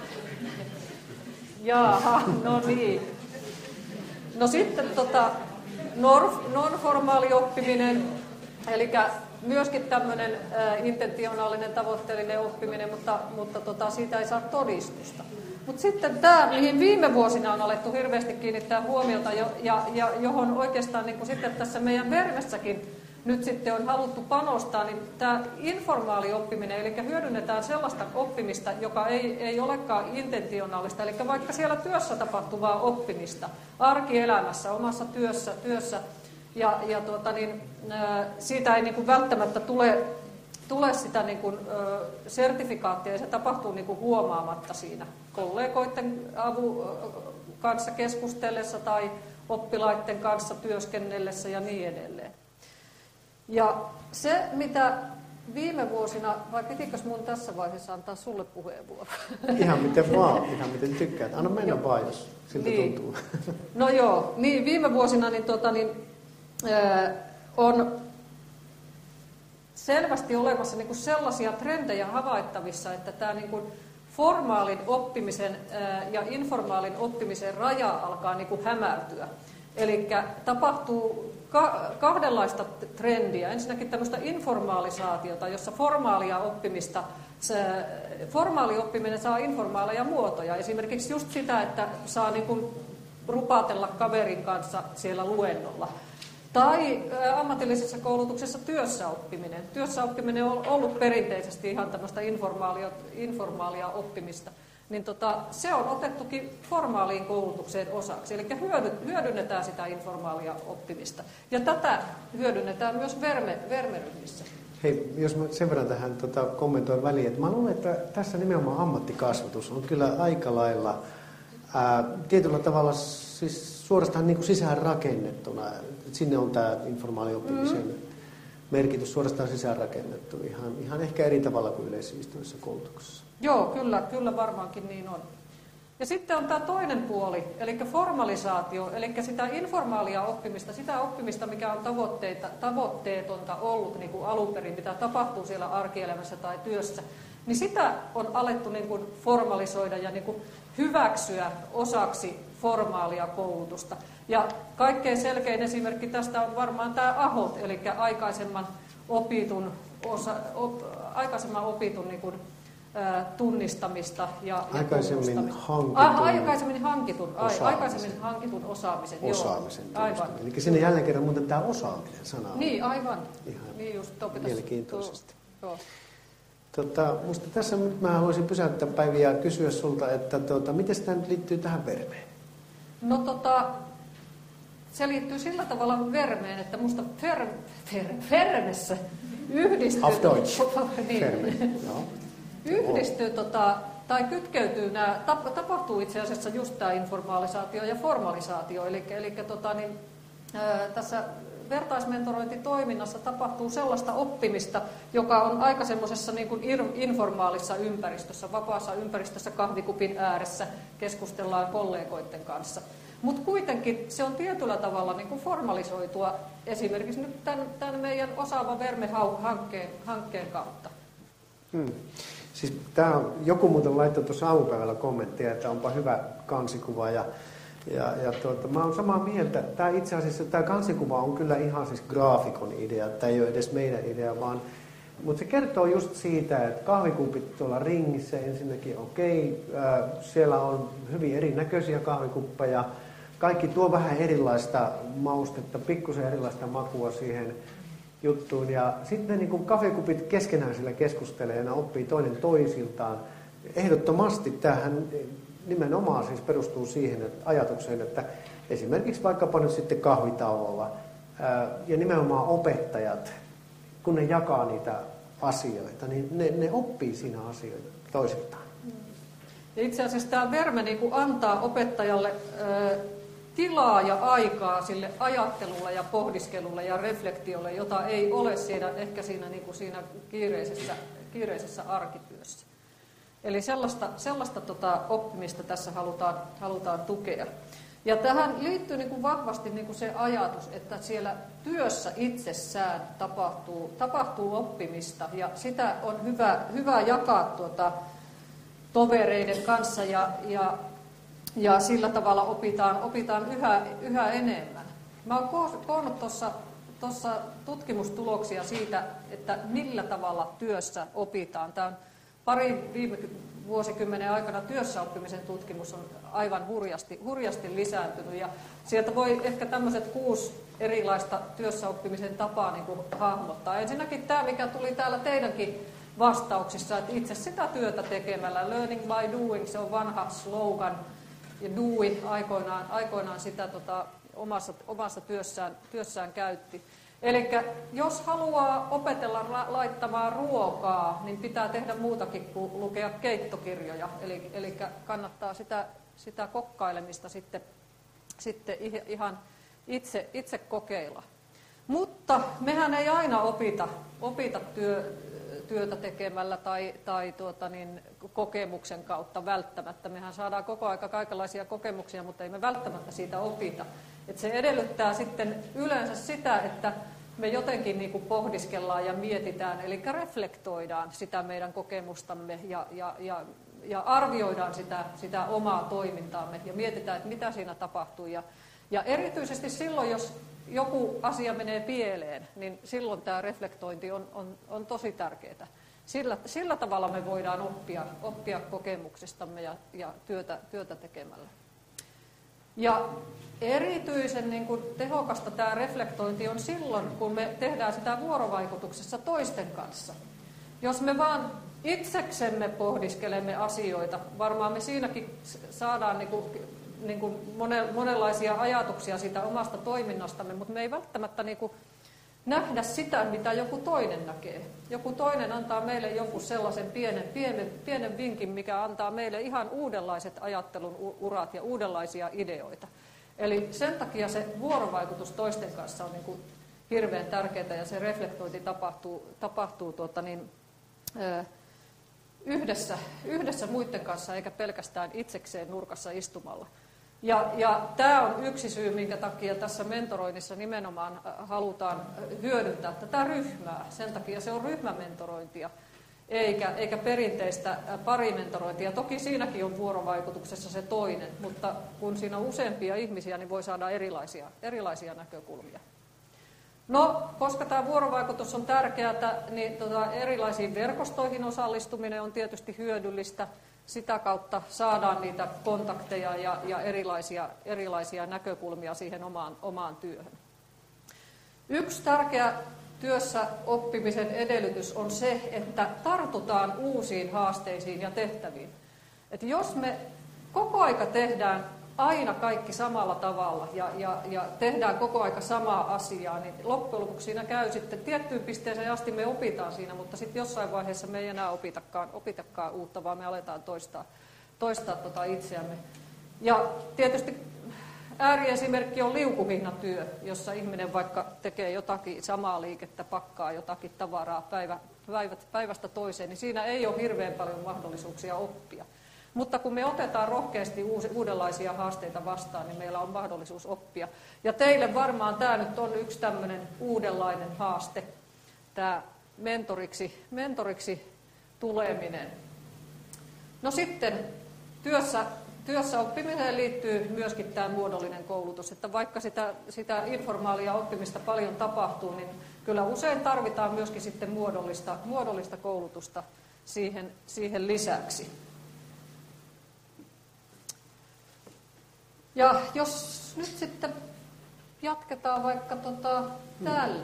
Jaha, no niin. No sitten tota, non-formaali oppiminen, eli myöskin tämmöinen äh, intentionaalinen, tavoitteellinen oppiminen, mutta, mutta tota, siitä ei saa todistusta. Mutta sitten tämä, mihin viime vuosina on alettu hirveästi kiinnittää huomiota jo, ja, ja johon oikeastaan niin kuin sitten tässä meidän Vermessäkin nyt sitten on haluttu panostaa, niin tämä informaali oppiminen, eli hyödynnetään sellaista oppimista, joka ei, ei olekaan intentionaalista, eli vaikka siellä työssä tapahtuvaa oppimista, arkielämässä, omassa työssä, työssä ja, ja tuota, niin, siitä ei niin kuin välttämättä tule, tule sitä niin kuin, sertifikaattia, ja se tapahtuu niin kuin huomaamatta siinä kollegoiden avu, kanssa keskustellessa tai oppilaiden kanssa työskennellessä ja niin edelleen. Ja se, mitä viime vuosina, vai pitikö mun tässä vaiheessa antaa sulle puheenvuoro? Ihan miten vaan, ihan miten tykkäät. Anna mennä vaan, jos siltä niin tuntuu. No joo, niin viime vuosina niin, tota, niin, äh, on selvästi olemassa niin kuin sellaisia trendejä havaittavissa, että tämä niin kuin formaalin oppimisen äh, ja informaalin oppimisen raja alkaa niin kuin hämärtyä. Eli tapahtuu ka- kahdenlaista trendiä. Ensinnäkin tämmöistä informaalisaatiota, jossa formaalia oppimista, se, formaali oppiminen saa informaaleja muotoja. Esimerkiksi just sitä, että saa niin kuin rupatella kaverin kanssa siellä luennolla. Tai ä, ammatillisessa koulutuksessa työssäoppiminen. Työssäoppiminen on ollut perinteisesti ihan tämmöistä informaalia, informaalia oppimista. Niin tota, se on otettukin formaaliin koulutukseen osaksi, eli hyödy, hyödynnetään sitä informaalia oppimista. Ja tätä hyödynnetään myös verme, vermeryhmissä. Hei, jos mä sen verran tähän tota, kommentoin väliin, että mä luulen, että tässä nimenomaan ammattikasvatus on kyllä aika lailla ää, tietyllä tavalla siis suorastaan niin kuin sisään rakennettuna. Sinne on tämä informaalioppimisen mm-hmm. merkitys suorastaan sisäänrakennettu ihan, ihan ehkä eri tavalla kuin yleissivistävässä koulutuksessa. Joo, kyllä, kyllä varmaankin niin on. Ja sitten on tämä toinen puoli, eli formalisaatio, eli sitä informaalia oppimista, sitä oppimista, mikä on tavoitteita, tavoitteetonta ollut niin kuin alun perin, mitä tapahtuu siellä arkielämässä tai työssä, niin sitä on alettu niin kuin formalisoida ja niin kuin hyväksyä osaksi formaalia koulutusta. Ja kaikkein selkein esimerkki tästä on varmaan tämä A H O T, eli aikaisemman opitun, osa, op, aikaisemman opitun niin kuin, tunnistamista ja aikaisemmin hankitun, ah, aikaisemmin hankitun, osaamisen. aikaisemmin hankitun osaamisen. Osaamisen joo, aivan. Eli sinne jälleen kerran muuten tämä osaaminen sana on. Niin, aivan. Ihan niin just mielenkiintoisesti. Joo. Tota, musta tässä nyt mä haluaisin pysäyttää Päivi ja kysyä sulta, että tota, miten tämä nyt liittyy tähän vermeen? No tota, se liittyy sillä tavalla vermeen, että musta fer, fer, Fermessä yhdistyy... Auf Deutsch. niin. Ferme. Joo. Yhdistyy tota, tai kytkeytyy, nämä, tapahtuu itse asiassa just tämä informaalisaatio ja formalisaatio, eli, eli tota, niin, ää, tässä vertaismentorointitoiminnassa tapahtuu sellaista oppimista, joka on aika semmoisessa niin kuin informaalisessa ympäristössä, vapaassa ympäristössä kahvikupin ääressä, keskustellaan kollegoiden kanssa. Mutta kuitenkin se on tietyllä tavalla niin kuin formalisoitua esimerkiksi nyt tämän, tämän meidän Osaava Verme-hankkeen hankkeen kautta. Hmm. Siis tää on, joku muuten laittoi tuossa aamupäivällä kommenttia, että onpa hyvä kansikuva ja, ja, ja tuota, mä oon samaa mieltä. Tää itse asiassa tämä kansikuva on kyllä ihan siis graafikon idea, tämä ei ole edes meidän idea, vaan mutta se kertoo just siitä, että kahvikupit tuolla ringissä ensinnäkin okei, okay, siellä on hyvin erinäköisiä kahvikuppeja, kaikki tuo vähän erilaista maustetta, pikkusen erilaista makua siihen juttuun. Ja sitten niin kun kahvikupit keskenään sillä keskustelee ja ne oppii toinen toisiltaan. Ehdottomasti tämähän nimenomaan siis perustuu siihen että ajatukseen, että esimerkiksi vaikkapa nyt sitten kahvitauolla ää, ja nimenomaan opettajat, kun ne jakaa niitä asioita, niin ne, ne oppii siinä asioita toisiltaan. Ja itse asiassa tämä verme niin kuin antaa opettajalle ö, tilaa ja aikaa sille ajattelulle ja pohdiskelulle ja reflektiolle, jota ei ole siinä, ehkä siinä, niin kuin siinä kiireisessä, kiireisessä arkityössä. Eli sellaista, sellaista tota, oppimista tässä halutaan, halutaan tukea. Ja tähän liittyy niin kuin vahvasti niin kuin se ajatus, että siellä työssä itsessään tapahtuu, tapahtuu oppimista ja sitä on hyvä, hyvä jakaa tuota, tovereiden kanssa ja, ja, ja sillä tavalla opitaan, opitaan yhä, yhä enemmän. Mä oon koonnut tuossa tutkimustuloksia siitä, että millä tavalla työssä opitaan. Tämä on pari viime vuosikymmenen aikana työssäoppimisen tutkimus on aivan hurjasti, hurjasti lisääntynyt ja sieltä voi ehkä tämmöiset kuusi erilaista työssäoppimisen tapaa niin kuin hahmottaa. Ensinnäkin tämä, mikä tuli täällä teidänkin vastauksissa, että itse sitä työtä tekemällä, learning by doing, se on vanha slogan ja Dewey aikoinaan, aikoinaan sitä tota, omassa, omassa työssään, työssään käytti. Eli jos haluaa opetella laittamaan ruokaa, niin pitää tehdä muutakin kuin lukea keittokirjoja. Eli, eli kannattaa sitä, sitä kokkailemista sitten, sitten ihan itse, itse kokeilla. Mutta mehän ei aina opita, opita työ, työtä tekemällä tai, tai tuota niin, kokemuksen kautta välttämättä. Mehän saadaan koko aika kaikenlaisia kokemuksia, mutta ei me välttämättä siitä opita. Et se edellyttää sitten yleensä sitä, että me jotenkin niin kuin pohdiskellaan ja mietitään, eli reflektoidaan sitä meidän kokemustamme ja, ja, ja, ja arvioidaan sitä, sitä omaa toimintaamme ja mietitään, että mitä siinä tapahtuu. Ja, ja erityisesti silloin, jos joku asia menee pieleen, niin silloin tämä reflektointi on, on, on tosi tärkeää. Sillä, sillä tavalla me voidaan oppia, oppia kokemuksistamme ja, ja työtä, työtä tekemällä. Ja erityisen niin kuin, tehokasta tämä reflektointi on silloin, kun me tehdään sitä vuorovaikutuksessa toisten kanssa. Jos me vaan itseksemme pohdiskelemme asioita, varmaan me siinäkin saadaan niin kuin, niin kuin monenlaisia ajatuksia siitä omasta toiminnastamme, mutta me ei välttämättä niin kuin, nähdä sitä, mitä joku toinen näkee. Joku toinen antaa meille jonkun sellaisen pienen, pienen, pienen vinkin, mikä antaa meille ihan uudenlaiset ajattelun urat ja uudenlaisia ideoita. Eli sen takia se vuorovaikutus toisten kanssa on niin kuin hirveän tärkeää ja se reflektointi tapahtuu, tapahtuu tuota niin, yhdessä, yhdessä muiden kanssa eikä pelkästään itsekseen nurkassa istumalla. Ja, ja tämä on yksi syy, minkä takia tässä mentoroinnissa nimenomaan halutaan hyödyntää tätä ryhmää. Sen takia se on ryhmämentorointia, eikä, eikä perinteistä parimentorointia. Toki siinäkin on vuorovaikutuksessa se toinen, mutta kun siinä on useampia ihmisiä, niin voi saada erilaisia, erilaisia näkökulmia. No, koska tämä vuorovaikutus on tärkeää, niin tota, erilaisiin verkostoihin osallistuminen on tietysti hyödyllistä. Sitä kautta saadaan niitä kontakteja ja, ja erilaisia, erilaisia näkökulmia siihen omaan, omaan työhön. Yksi tärkeä työssä oppimisen edellytys on se, että tartutaan uusiin haasteisiin ja tehtäviin. Että jos me koko aika tehdään aina kaikki samalla tavalla ja, ja, ja tehdään koko aika samaa asiaa, niin loppujen lopuksi siinä käy sitten tiettyyn pisteeseen asti me opitaan siinä, mutta sitten jossain vaiheessa me ei enää opitakaan, opitakaan uutta, vaan me aletaan toistaa, toistaa tota itseämme. Ja tietysti ääriesimerkki on liukuhihnatyö, jossa ihminen vaikka tekee jotakin samaa liikettä, pakkaa jotakin tavaraa päivä, päivät, päivästä toiseen, niin siinä ei ole hirveän paljon mahdollisuuksia oppia. Mutta kun me otetaan rohkeasti uusi, uudenlaisia haasteita vastaan, niin meillä on mahdollisuus oppia. Ja teille varmaan tämä nyt on yksi tämmöinen uudenlainen haaste, tämä mentoriksi, mentoriksi tuleminen. No sitten työssä, työssä oppimiseen liittyy myöskin tämä muodollinen koulutus, että vaikka sitä, sitä informaalia oppimista paljon tapahtuu, niin kyllä usein tarvitaan myöskin sitten muodollista, muodollista koulutusta siihen, siihen lisäksi. Ja jos nyt sitten jatketaan vaikka tota tällä.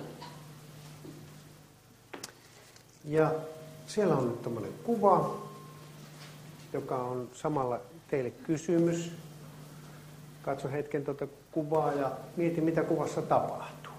Ja siellä on nyt tämmöinen kuva, joka on samalla teille kysymys. Katso hetken tuota kuvaa ja mieti, mitä kuvassa tapahtuu.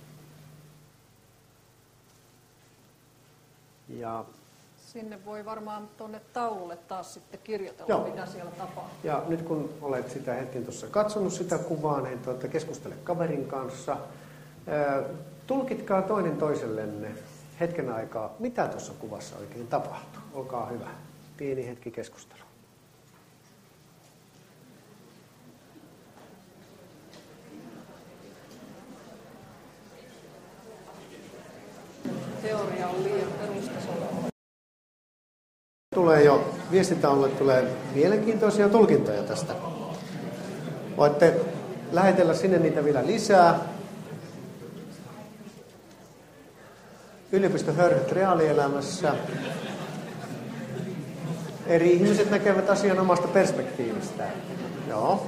Ja sinne voi varmaan tuonne taululle taas sitten kirjoitella, Joo. mitä siellä tapahtuu. Ja nyt kun olet sitä hetken tuossa katsonut sitä kuvaa, niin tuota, keskustele kaverin kanssa. Ää, tulkitkaa toinen toisellenne hetken aikaa, mitä tuossa kuvassa oikein tapahtuu. Olkaa hyvä. Pieni hetki keskustelua. Teoria on liian perustasolla. Tulee jo, viestintäalueelle tulee mielenkiintoisia tulkintoja tästä. Voitte lähetellä sinne niitä vielä lisää. Yliopistohörhöt reaalielämässä. Eri ihmiset näkevät asian omasta perspektiivistään. Joo.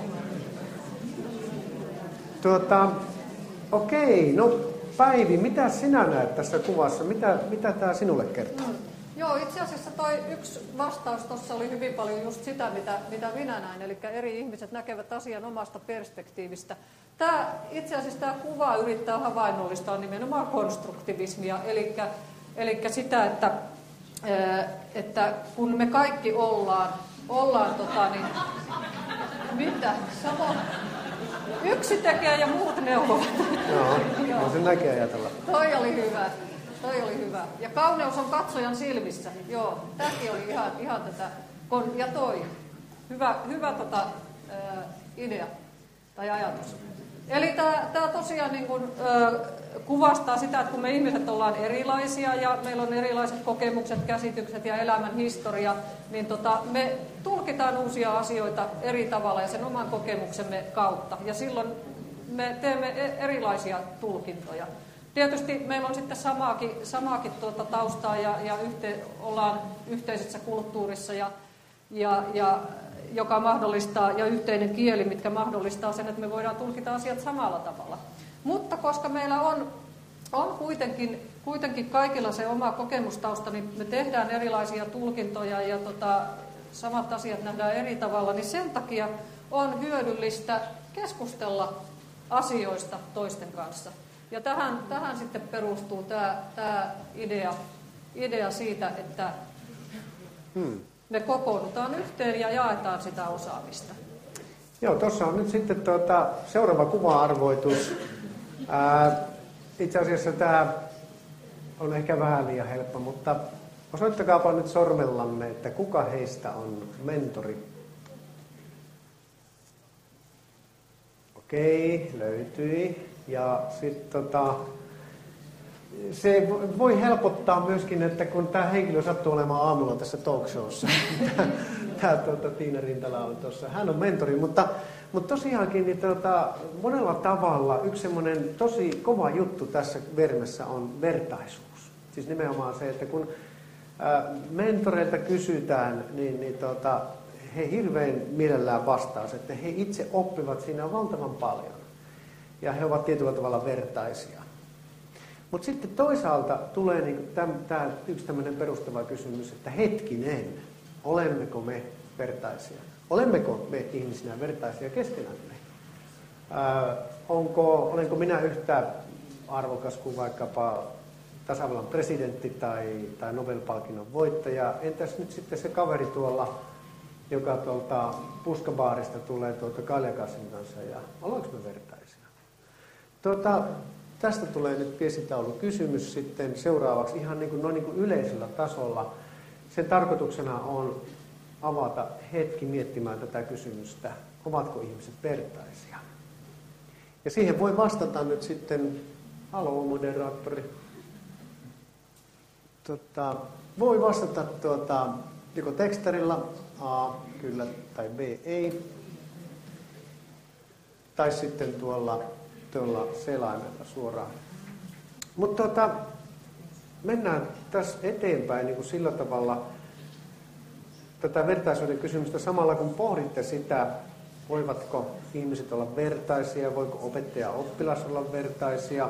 Tuota, okei, no Päivi, mitä sinä näet tässä kuvassa? Mitä, mitä tämä sinulle kertoo? Mm. Joo, itse asiassa toi yksi vastaus tuossa oli hyvin paljon just sitä, mitä, mitä minä näin, eli eri ihmiset näkevät asian omasta perspektiivistä. Tämä, itse asiassa tämä kuva yrittää havainnollistaa nimenomaan konstruktivismia, eli, eli sitä, että, että kun me kaikki ollaan, ollaan tota niin, mitä, sama, yksi tekee ja muut neuvovat. Joo, no se näkee ajatella. Toi oli hyvä. Toi oli hyvä. Ja kauneus on katsojan silmissä. Joo, tämäkin oli ihan, ihan tätä. Ja toi. Hyvä, hyvä tota, ää, idea tai ajatus. Eli tämä tosiaan niin kun, ää, kuvastaa sitä, että kun me ihmiset ollaan erilaisia ja meillä on erilaiset kokemukset, käsitykset ja elämän historia, niin tota, me tulkitaan uusia asioita eri tavalla ja sen oman kokemuksemme kautta. Ja silloin me teemme erilaisia tulkintoja. Tietysti meillä on sitten samaakin, samaakin tuota taustaa ja, ja yhte, ollaan yhteisessä kulttuurissa, ja, ja, ja, joka mahdollistaa, ja yhteinen kieli, mitkä mahdollistaa sen, että me voidaan tulkita asiat samalla tavalla. Mutta koska meillä on, on kuitenkin, kuitenkin kaikilla se oma kokemustausta, niin me tehdään erilaisia tulkintoja ja tota, samat asiat nähdään eri tavalla, niin sen takia on hyödyllistä keskustella asioista toisten kanssa. Ja tähän, tähän sitten perustuu tämä, tämä idea, idea siitä, että hmm. me kokoonnutaan yhteen ja jaetaan sitä osaamista. Joo, tuossa on nyt sitten tuota, seuraava kuva-arvoitus. Ää, itse asiassa tämä on ehkä vähän liian helppo, mutta osoittakaapa nyt sormellanne, että kuka heistä on mentori. Okei, löytyi. Ja sitten tota, se voi helpottaa myöskin, että kun tämä henkilö sattuu olemaan aamulla tässä talk showssa, tämä tuota, Tiina Rintala on tuossa, hän on mentori, mutta, mutta tosiaankin niin, tuota, monella tavalla yksi semmoinen tosi kova juttu tässä Vermessä on vertaisuus. Siis nimenomaan se, että kun ää, mentoreilta kysytään, niin, niin tuota, he hirveän mielellään vastaus, että he itse oppivat siinä valtavan paljon ja he ovat tietyllä tavalla vertaisia. Mutta sitten toisaalta tulee niinku tämä yksi tämmöinen perustava kysymys, että hetkinen, olemmeko me vertaisia? Olemmeko me ihmisinä vertaisia keskenämme? Ää, onko, olenko minä yhtä arvokas kuin vaikkapa tasavallan presidentti tai, tai Nobel-palkinnon voittaja? Entäs nyt sitten se kaveri tuolla, joka tuolta puskabaarista tulee tuolta kaljakassin kanssa, ja ollaanko me vertaisia? Tuota, tästä tulee nyt piesitaulukysymys sitten seuraavaksi ihan niin kuin, noin niin kuin yleisellä tasolla. Sen tarkoituksena on avata hetki miettimään tätä kysymystä, ovatko ihmiset vertaisia. Ja siihen voi vastata nyt sitten, haloo moderaattori, tota, voi vastata tuota, joko tekstarilla A, kyllä, tai B, ei, tai sitten tuolla tuolla selaimella suoraan. Mutta tota, mennään tässä eteenpäin niin kuin sillä tavalla tätä vertaisuuden kysymystä samalla kun pohditte sitä, voivatko ihmiset olla vertaisia, voiko opettaja ja oppilas olla vertaisia.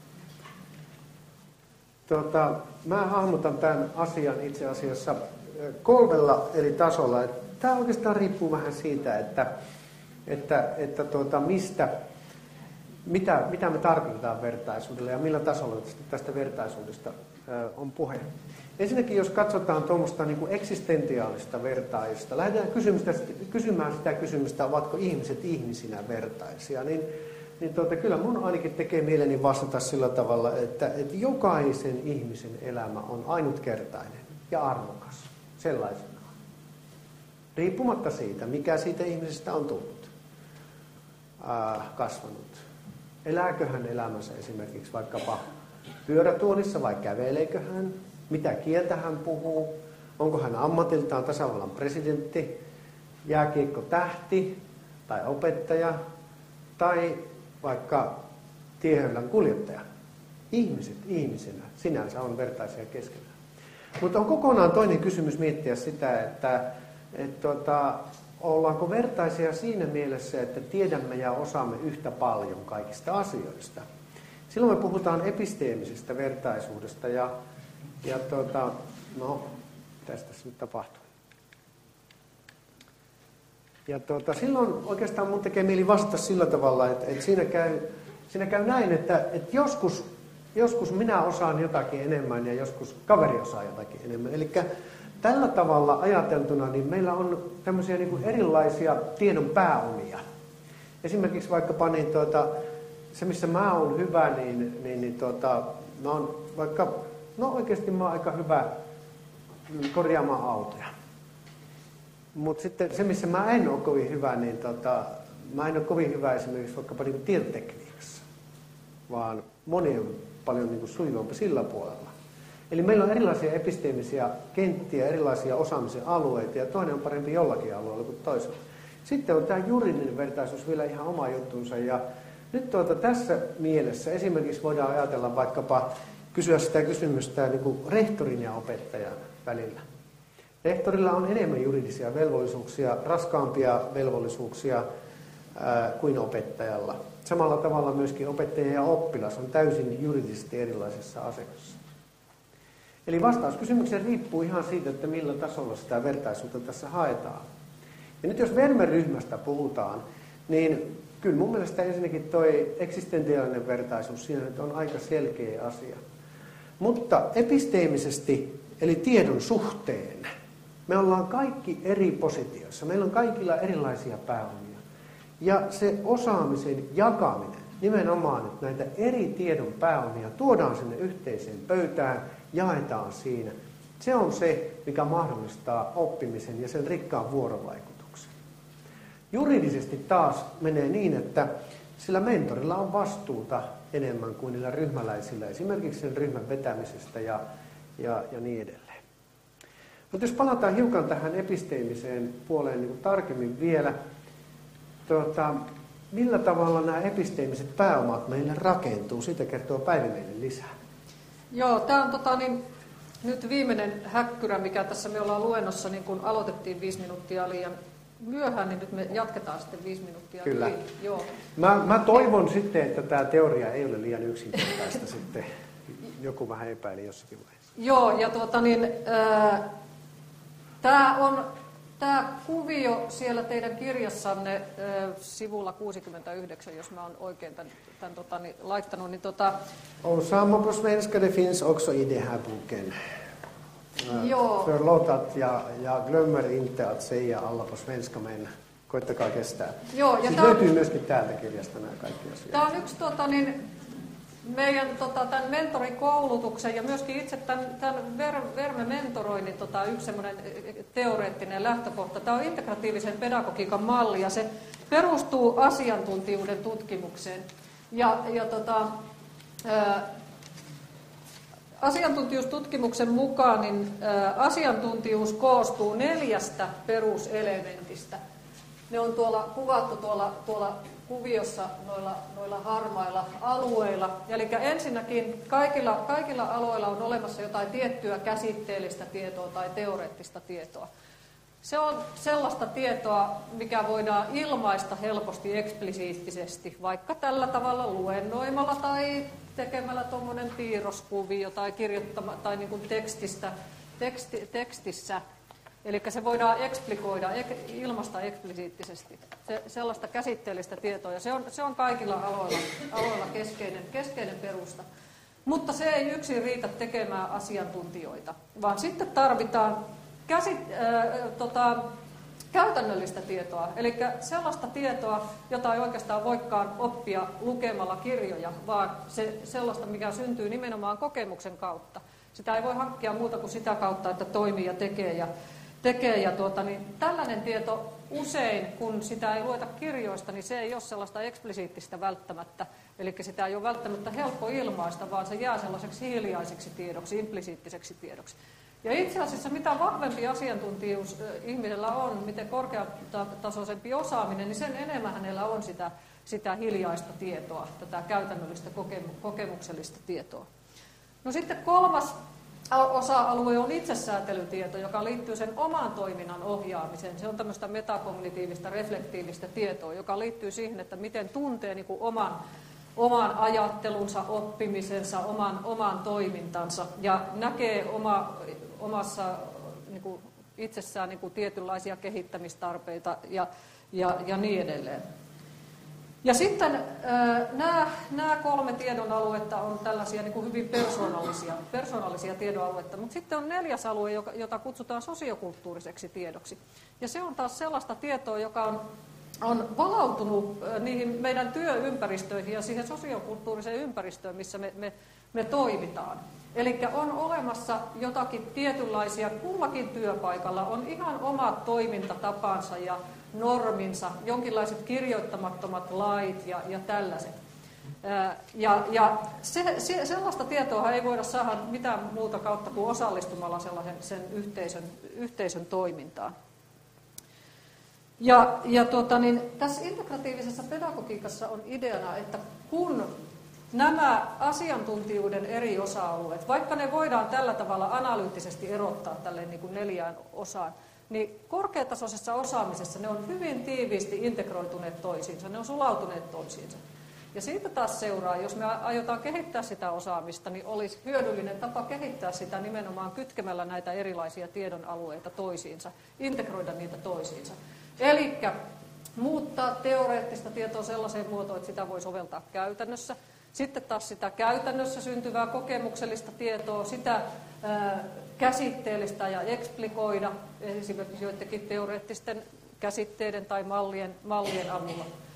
Tota, mä hahmotan tämän asian itse asiassa kolmella eri tasolla. Tämä oikeastaan riippuu vähän siitä, että, että, että tuota, mistä Mitä, mitä me tarkoitetaan vertaisuudella ja millä tasolla tästä vertaisuudesta ö, on puhe. Ensinnäkin, jos katsotaan tuommoista niin kuin eksistentiaalista vertaista, lähdetään kysymään sitä kysymystä, ovatko ihmiset ihmisinä vertaisia, niin, niin tuota, kyllä mun ainakin tekee mieleni vastata sillä tavalla, että, että jokaisen ihmisen elämä on ainutkertainen ja arvokas sellaisenaan. Riippumatta siitä, mikä siitä ihmisestä on tullut, äh, kasvanut. Elääkö hän elämänsä esimerkiksi vaikkapa pyörätuolissa vai käveleekö hän? Mitä kieltä hän puhuu? Onko hän ammatiltaan tasavallan presidentti, jääkiekkotähti tai opettaja tai vaikka tiehöylän kuljettaja? Ihmiset ihmisenä sinänsä on vertaisia keskenään. Mutta on kokonaan toinen kysymys miettiä sitä, että et tuota, ollaanko vertaisia siinä mielessä, että tiedämme ja osaamme yhtä paljon kaikista asioista. Silloin me puhutaan episteemisestä vertaisuudesta ja, ja tuota, no, mitäs tässä nyt tapahtuu? Ja tuota, silloin oikeastaan mun tekee mieli vastata sillä tavalla, että, että siinä, käy, siinä käy näin, että, että joskus, joskus minä osaan jotakin enemmän ja joskus kaveri osaa jotakin enemmän. Eli tällä tavalla ajateltuna niin meillä on tämmöisiä niin kuin erilaisia tiedon pääomia. Esimerkiksi vaikkapa niin tuota, se, missä mä oon hyvä, niin, niin, niin tuota, mä oon vaikka, no oikeasti mä oon aika hyvä korjaamaan autoja. Mutta sitten se, missä mä en ole kovin hyvä, niin tuota, mä en ole kovin hyvä esimerkiksi vaikkapa niin kuin tietotekniikassa, vaan moni on paljon niin kuin sujuvampi sillä puolella. Eli meillä on erilaisia episteemisiä kenttiä, erilaisia osaamisen alueita, ja toinen on parempi jollakin alueella kuin toisella. Sitten on tämä juridinen vertaisuus vielä ihan oma juttunsa, ja nyt tuota, tässä mielessä esimerkiksi voidaan ajatella vaikkapa kysyä sitä kysymystä niin kuin rehtorin ja opettajan välillä. Rehtorilla on enemmän juridisia velvollisuuksia, raskaampia velvollisuuksia ää, kuin opettajalla. Samalla tavalla myöskin opettaja ja oppilas on täysin juridisesti erilaisessa asemassa. Eli vastaus kysymykseen riippuu ihan siitä, että millä tasolla sitä vertaisuutta tässä haetaan. Ja nyt jos Vermeryhmästä puhutaan, niin kyllä mun mielestä ensinnäkin toi eksistentiaalinen vertaisuus siinä nyt on aika selkeä asia. Mutta episteemisesti, eli tiedon suhteen, me ollaan kaikki eri positioissa. Meillä on kaikilla erilaisia pääomia. Ja se osaamisen jakaminen, nimenomaan, että näitä eri tiedon pääomia tuodaan sinne yhteiseen pöytään, jaetaan siinä. Se on se, mikä mahdollistaa oppimisen ja sen rikkaan vuorovaikutuksen. Juridisesti taas menee niin, että sillä mentorilla on vastuuta enemmän kuin niillä ryhmäläisillä, esimerkiksi sen ryhmän vetämisestä ja, ja, ja niin edelleen. Mutta jos palataan hiukan tähän episteemiseen puoleen niin kuin tarkemmin vielä, tuota, millä tavalla nämä episteemiset pääomat meille rakentuu, siitä kertoo Päivi meille lisää. Joo, tämä on tota, niin, nyt viimeinen häkkyrä, mikä tässä me ollaan luennossa, niin kun aloitettiin viisi minuuttia liian myöhään, niin nyt me jatketaan sitten viisi minuuttia. Kyllä. Yli. Joo. Mä, mä toivon sitten, että tämä teoria ei ole liian yksinkertaista sitten. Joku vähän epäili jossakin vaiheessa. Joo, ja tuota niin, äh, tämä on tämä kuvio siellä teidän kirjassanne äh, sivulla kuusikymmentäyhdeksän, jos mä oon oikein tämän, tämän tota, niin, laittanut. Niin, tota, Och samma på svenska, det finns också i den här boken. Joo. Förlåt att jag, jag glömmer inte att säga alla på svenska, men koittakaa kestää. Joo, ja siis tämä löytyy myöskin täältä kirjasta nämä kaikki asiat. Tämä on yksi tota, niin, meidän tota, tämän mentorikoulutuksen ja myöskin itse tämän, tämän ver, Verme-mentoroinnin tota, yksi semmoinen teoreettinen lähtökohta. Tämä on integratiivisen pedagogiikan malli ja se perustuu asiantuntijuuden tutkimukseen. Ja, ja tota, ää, asiantuntijuustutkimuksen mukaan niin, ää, asiantuntijuus koostuu neljästä peruselementistä. Ne on tuolla kuvattu tuolla, tuolla kuviossa noilla, noilla harmailla alueilla. Eli ensinnäkin kaikilla, kaikilla aloilla on olemassa jotain tiettyä käsitteellistä tietoa tai teoreettista tietoa. Se on sellaista tietoa, mikä voidaan ilmaista helposti eksplisiittisesti, vaikka tällä tavalla luennoimalla tai tekemällä tuommoinen piirroskuvio tai kirjoittama tai niin kuin tekstistä, teksti, tekstissä. Eli se voidaan eksplikoida, ilmaista eksplisiittisesti, se, sellaista käsitteellistä tietoa, ja se on, se on kaikilla aloilla, aloilla keskeinen, keskeinen perusta. Mutta se ei yksin riitä tekemään asiantuntijoita, vaan sitten tarvitaan käsit, äh, tota, käytännöllistä tietoa, eli sellaista tietoa, jota ei oikeastaan voikaan oppia lukemalla kirjoja, vaan se, sellaista, mikä syntyy nimenomaan kokemuksen kautta. Sitä ei voi hankkia muuta kuin sitä kautta, että toimii ja tekee. Ja tekee ja tuota, niin tällainen tieto usein, kun sitä ei lueta kirjoista, niin se ei ole sellaista eksplisiittistä välttämättä. Eli sitä ei ole välttämättä helppo ilmaista, vaan se jää sellaiseksi hiljaiseksi tiedoksi, implisiittiseksi tiedoksi. Ja itse asiassa mitä vahvempi asiantuntijuus ihmisellä on, miten korkeatasoisempi osaaminen, niin sen enemmän hänellä on sitä, sitä hiljaista tietoa, tätä käytännöllistä kokemuksellista tietoa. No sitten kolmas osa-alue on itsesäätelytieto, joka liittyy sen oman toiminnan ohjaamiseen. Se on tämmöistä metakognitiivista, reflektiivistä tietoa, joka liittyy siihen, että miten tuntee niin kuin oman, oman ajattelunsa, oppimisensa, oman, oman toimintansa ja näkee oma, omassa niin kuin itsessään niin kuin tietynlaisia kehittämistarpeita ja, ja, ja niin edelleen. Ja sitten nämä, nämä kolme tiedonaluetta on tällaisia niin kuin hyvin persoonallisia, persoonallisia tiedonalueita, mutta sitten on neljäs alue, jota kutsutaan sosiokulttuuriseksi tiedoksi. Ja se on taas sellaista tietoa, joka on, on valautunut niihin meidän työympäristöihin ja siihen sosiokulttuuriseen ympäristöön, missä me, me, me toimitaan. Eli on olemassa jotakin tietynlaisia, kullakin työpaikalla on ihan omat toimintatapansa ja norminsa, jonkinlaiset kirjoittamattomat lait ja, ja tällaiset. Ja, ja se, se, sellaista tietoa ei voida saada mitään muuta kautta kuin osallistumalla sellaisen sen yhteisön, yhteisön toimintaan. Ja, ja tuota, niin, tässä integratiivisessa pedagogiikassa on ideana, että kun nämä asiantuntijuuden eri osa-alueet, vaikka ne voidaan tällä tavalla analyyttisesti erottaa tälleen niin kuin neljään osaan, niin korkeatasoisessa osaamisessa ne on hyvin tiiviisti integroituneet toisiinsa, ne on sulautuneet toisiinsa. Ja siitä taas seuraa, jos me aiotaan kehittää sitä osaamista, niin olisi hyödyllinen tapa kehittää sitä nimenomaan kytkemällä näitä erilaisia tiedonalueita toisiinsa, integroida niitä toisiinsa. Eli muuttaa teoreettista tietoa sellaiseen muotoon, että sitä voi soveltaa käytännössä. Sitten taas sitä käytännössä syntyvää kokemuksellista tietoa, sitä ää, käsitteellistä ja eksplikoida esimerkiksi joidenkin teoreettisten käsitteiden tai mallien, mallien avulla.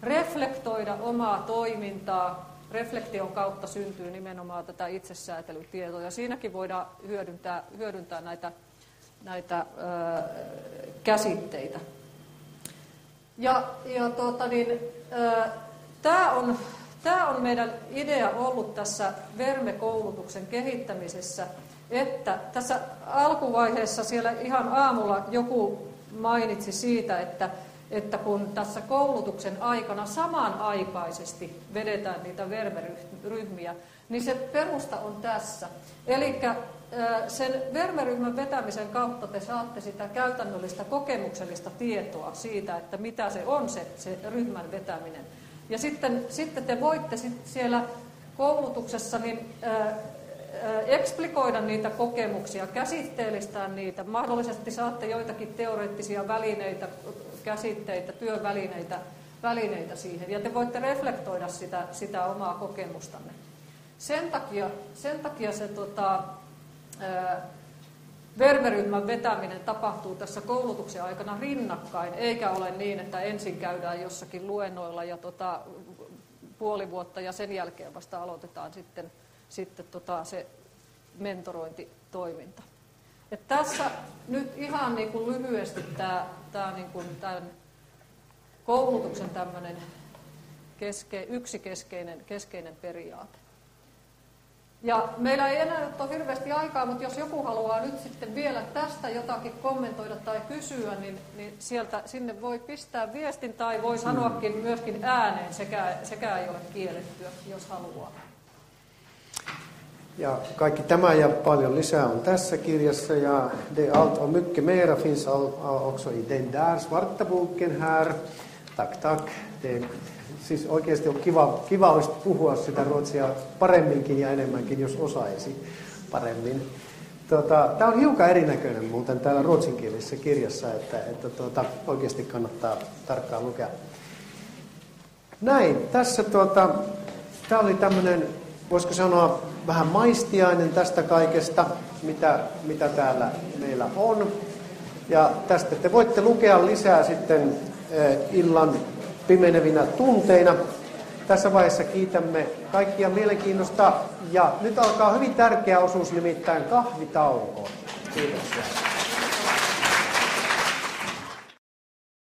reflektoida omaa toimintaa. Reflektion kautta syntyy nimenomaan tätä itsesäätelytietoa, ja siinäkin voidaan hyödyntää, hyödyntää näitä, näitä ö, käsitteitä. Ja, ja tuota niin, tämä on, tää on meidän idea ollut tässä Verme-koulutuksen kehittämisessä, että tässä alkuvaiheessa siellä ihan aamulla joku mainitsi siitä, että että kun tässä koulutuksen aikana samanaikaisesti vedetään niitä Verme-ryhmiä, niin se perusta on tässä. Eli sen Verme-ryhmän vetämisen kautta te saatte sitä käytännöllistä kokemuksellista tietoa siitä, että mitä se on se, se ryhmän vetäminen. Ja sitten, sitten te voitte sit siellä koulutuksessa niin, ää, eksplikoida niitä kokemuksia, käsitteellistää niitä. Mahdollisesti saatte joitakin teoreettisia välineitä, käsitteitä, työvälineitä välineitä siihen. Ja te voitte reflektoida sitä, sitä omaa kokemustanne. Sen takia, sen takia se tota, ää, Verme-ryhmän vetäminen tapahtuu tässä koulutuksen aikana rinnakkain, eikä ole niin, että ensin käydään jossakin luennoilla ja tota, puoli vuotta ja sen jälkeen vasta aloitetaan sitten sitten tota, se mentorointitoiminta. Et tässä nyt ihan niin kuin lyhyesti tämä, tämä niin kuin tämän koulutuksen tämmöinen keske, yksi keskeinen, keskeinen periaate. Ja meillä ei enää ole hirveästi aikaa, mutta jos joku haluaa nyt sitten vielä tästä jotakin kommentoida tai kysyä, niin, niin sieltä sinne voi pistää viestin tai voi sanoakin myöskin ääneen, sekä, sekä ei ole kiellettyä, jos haluaa. Ja kaikki tämä ja paljon lisää on tässä kirjassa, ja det allt och mycket mera finns också i den där svarta boken här. Tack, tack. Det, siis oikeasti on kiva, kiva olisi puhua sitä ruotsia paremminkin ja enemmänkin, jos osaisi paremmin. Tota, tämä on hiukan erinäköinen muuten täällä ruotsinkielisessä kirjassa, että, että tuota, oikeasti kannattaa tarkkaan lukea. Näin, tässä tuota, tämä oli tämmöinen, voisiko sanoa, vähän maistiainen tästä kaikesta, mitä, mitä täällä meillä on. Ja tästä te voitte lukea lisää sitten eh, illan pimenevinä tunteina. Tässä vaiheessa kiitämme kaikkia mielenkiinnosta. Ja nyt alkaa hyvin tärkeä osuus, nimittäin kahvitauko. Kiitoksia.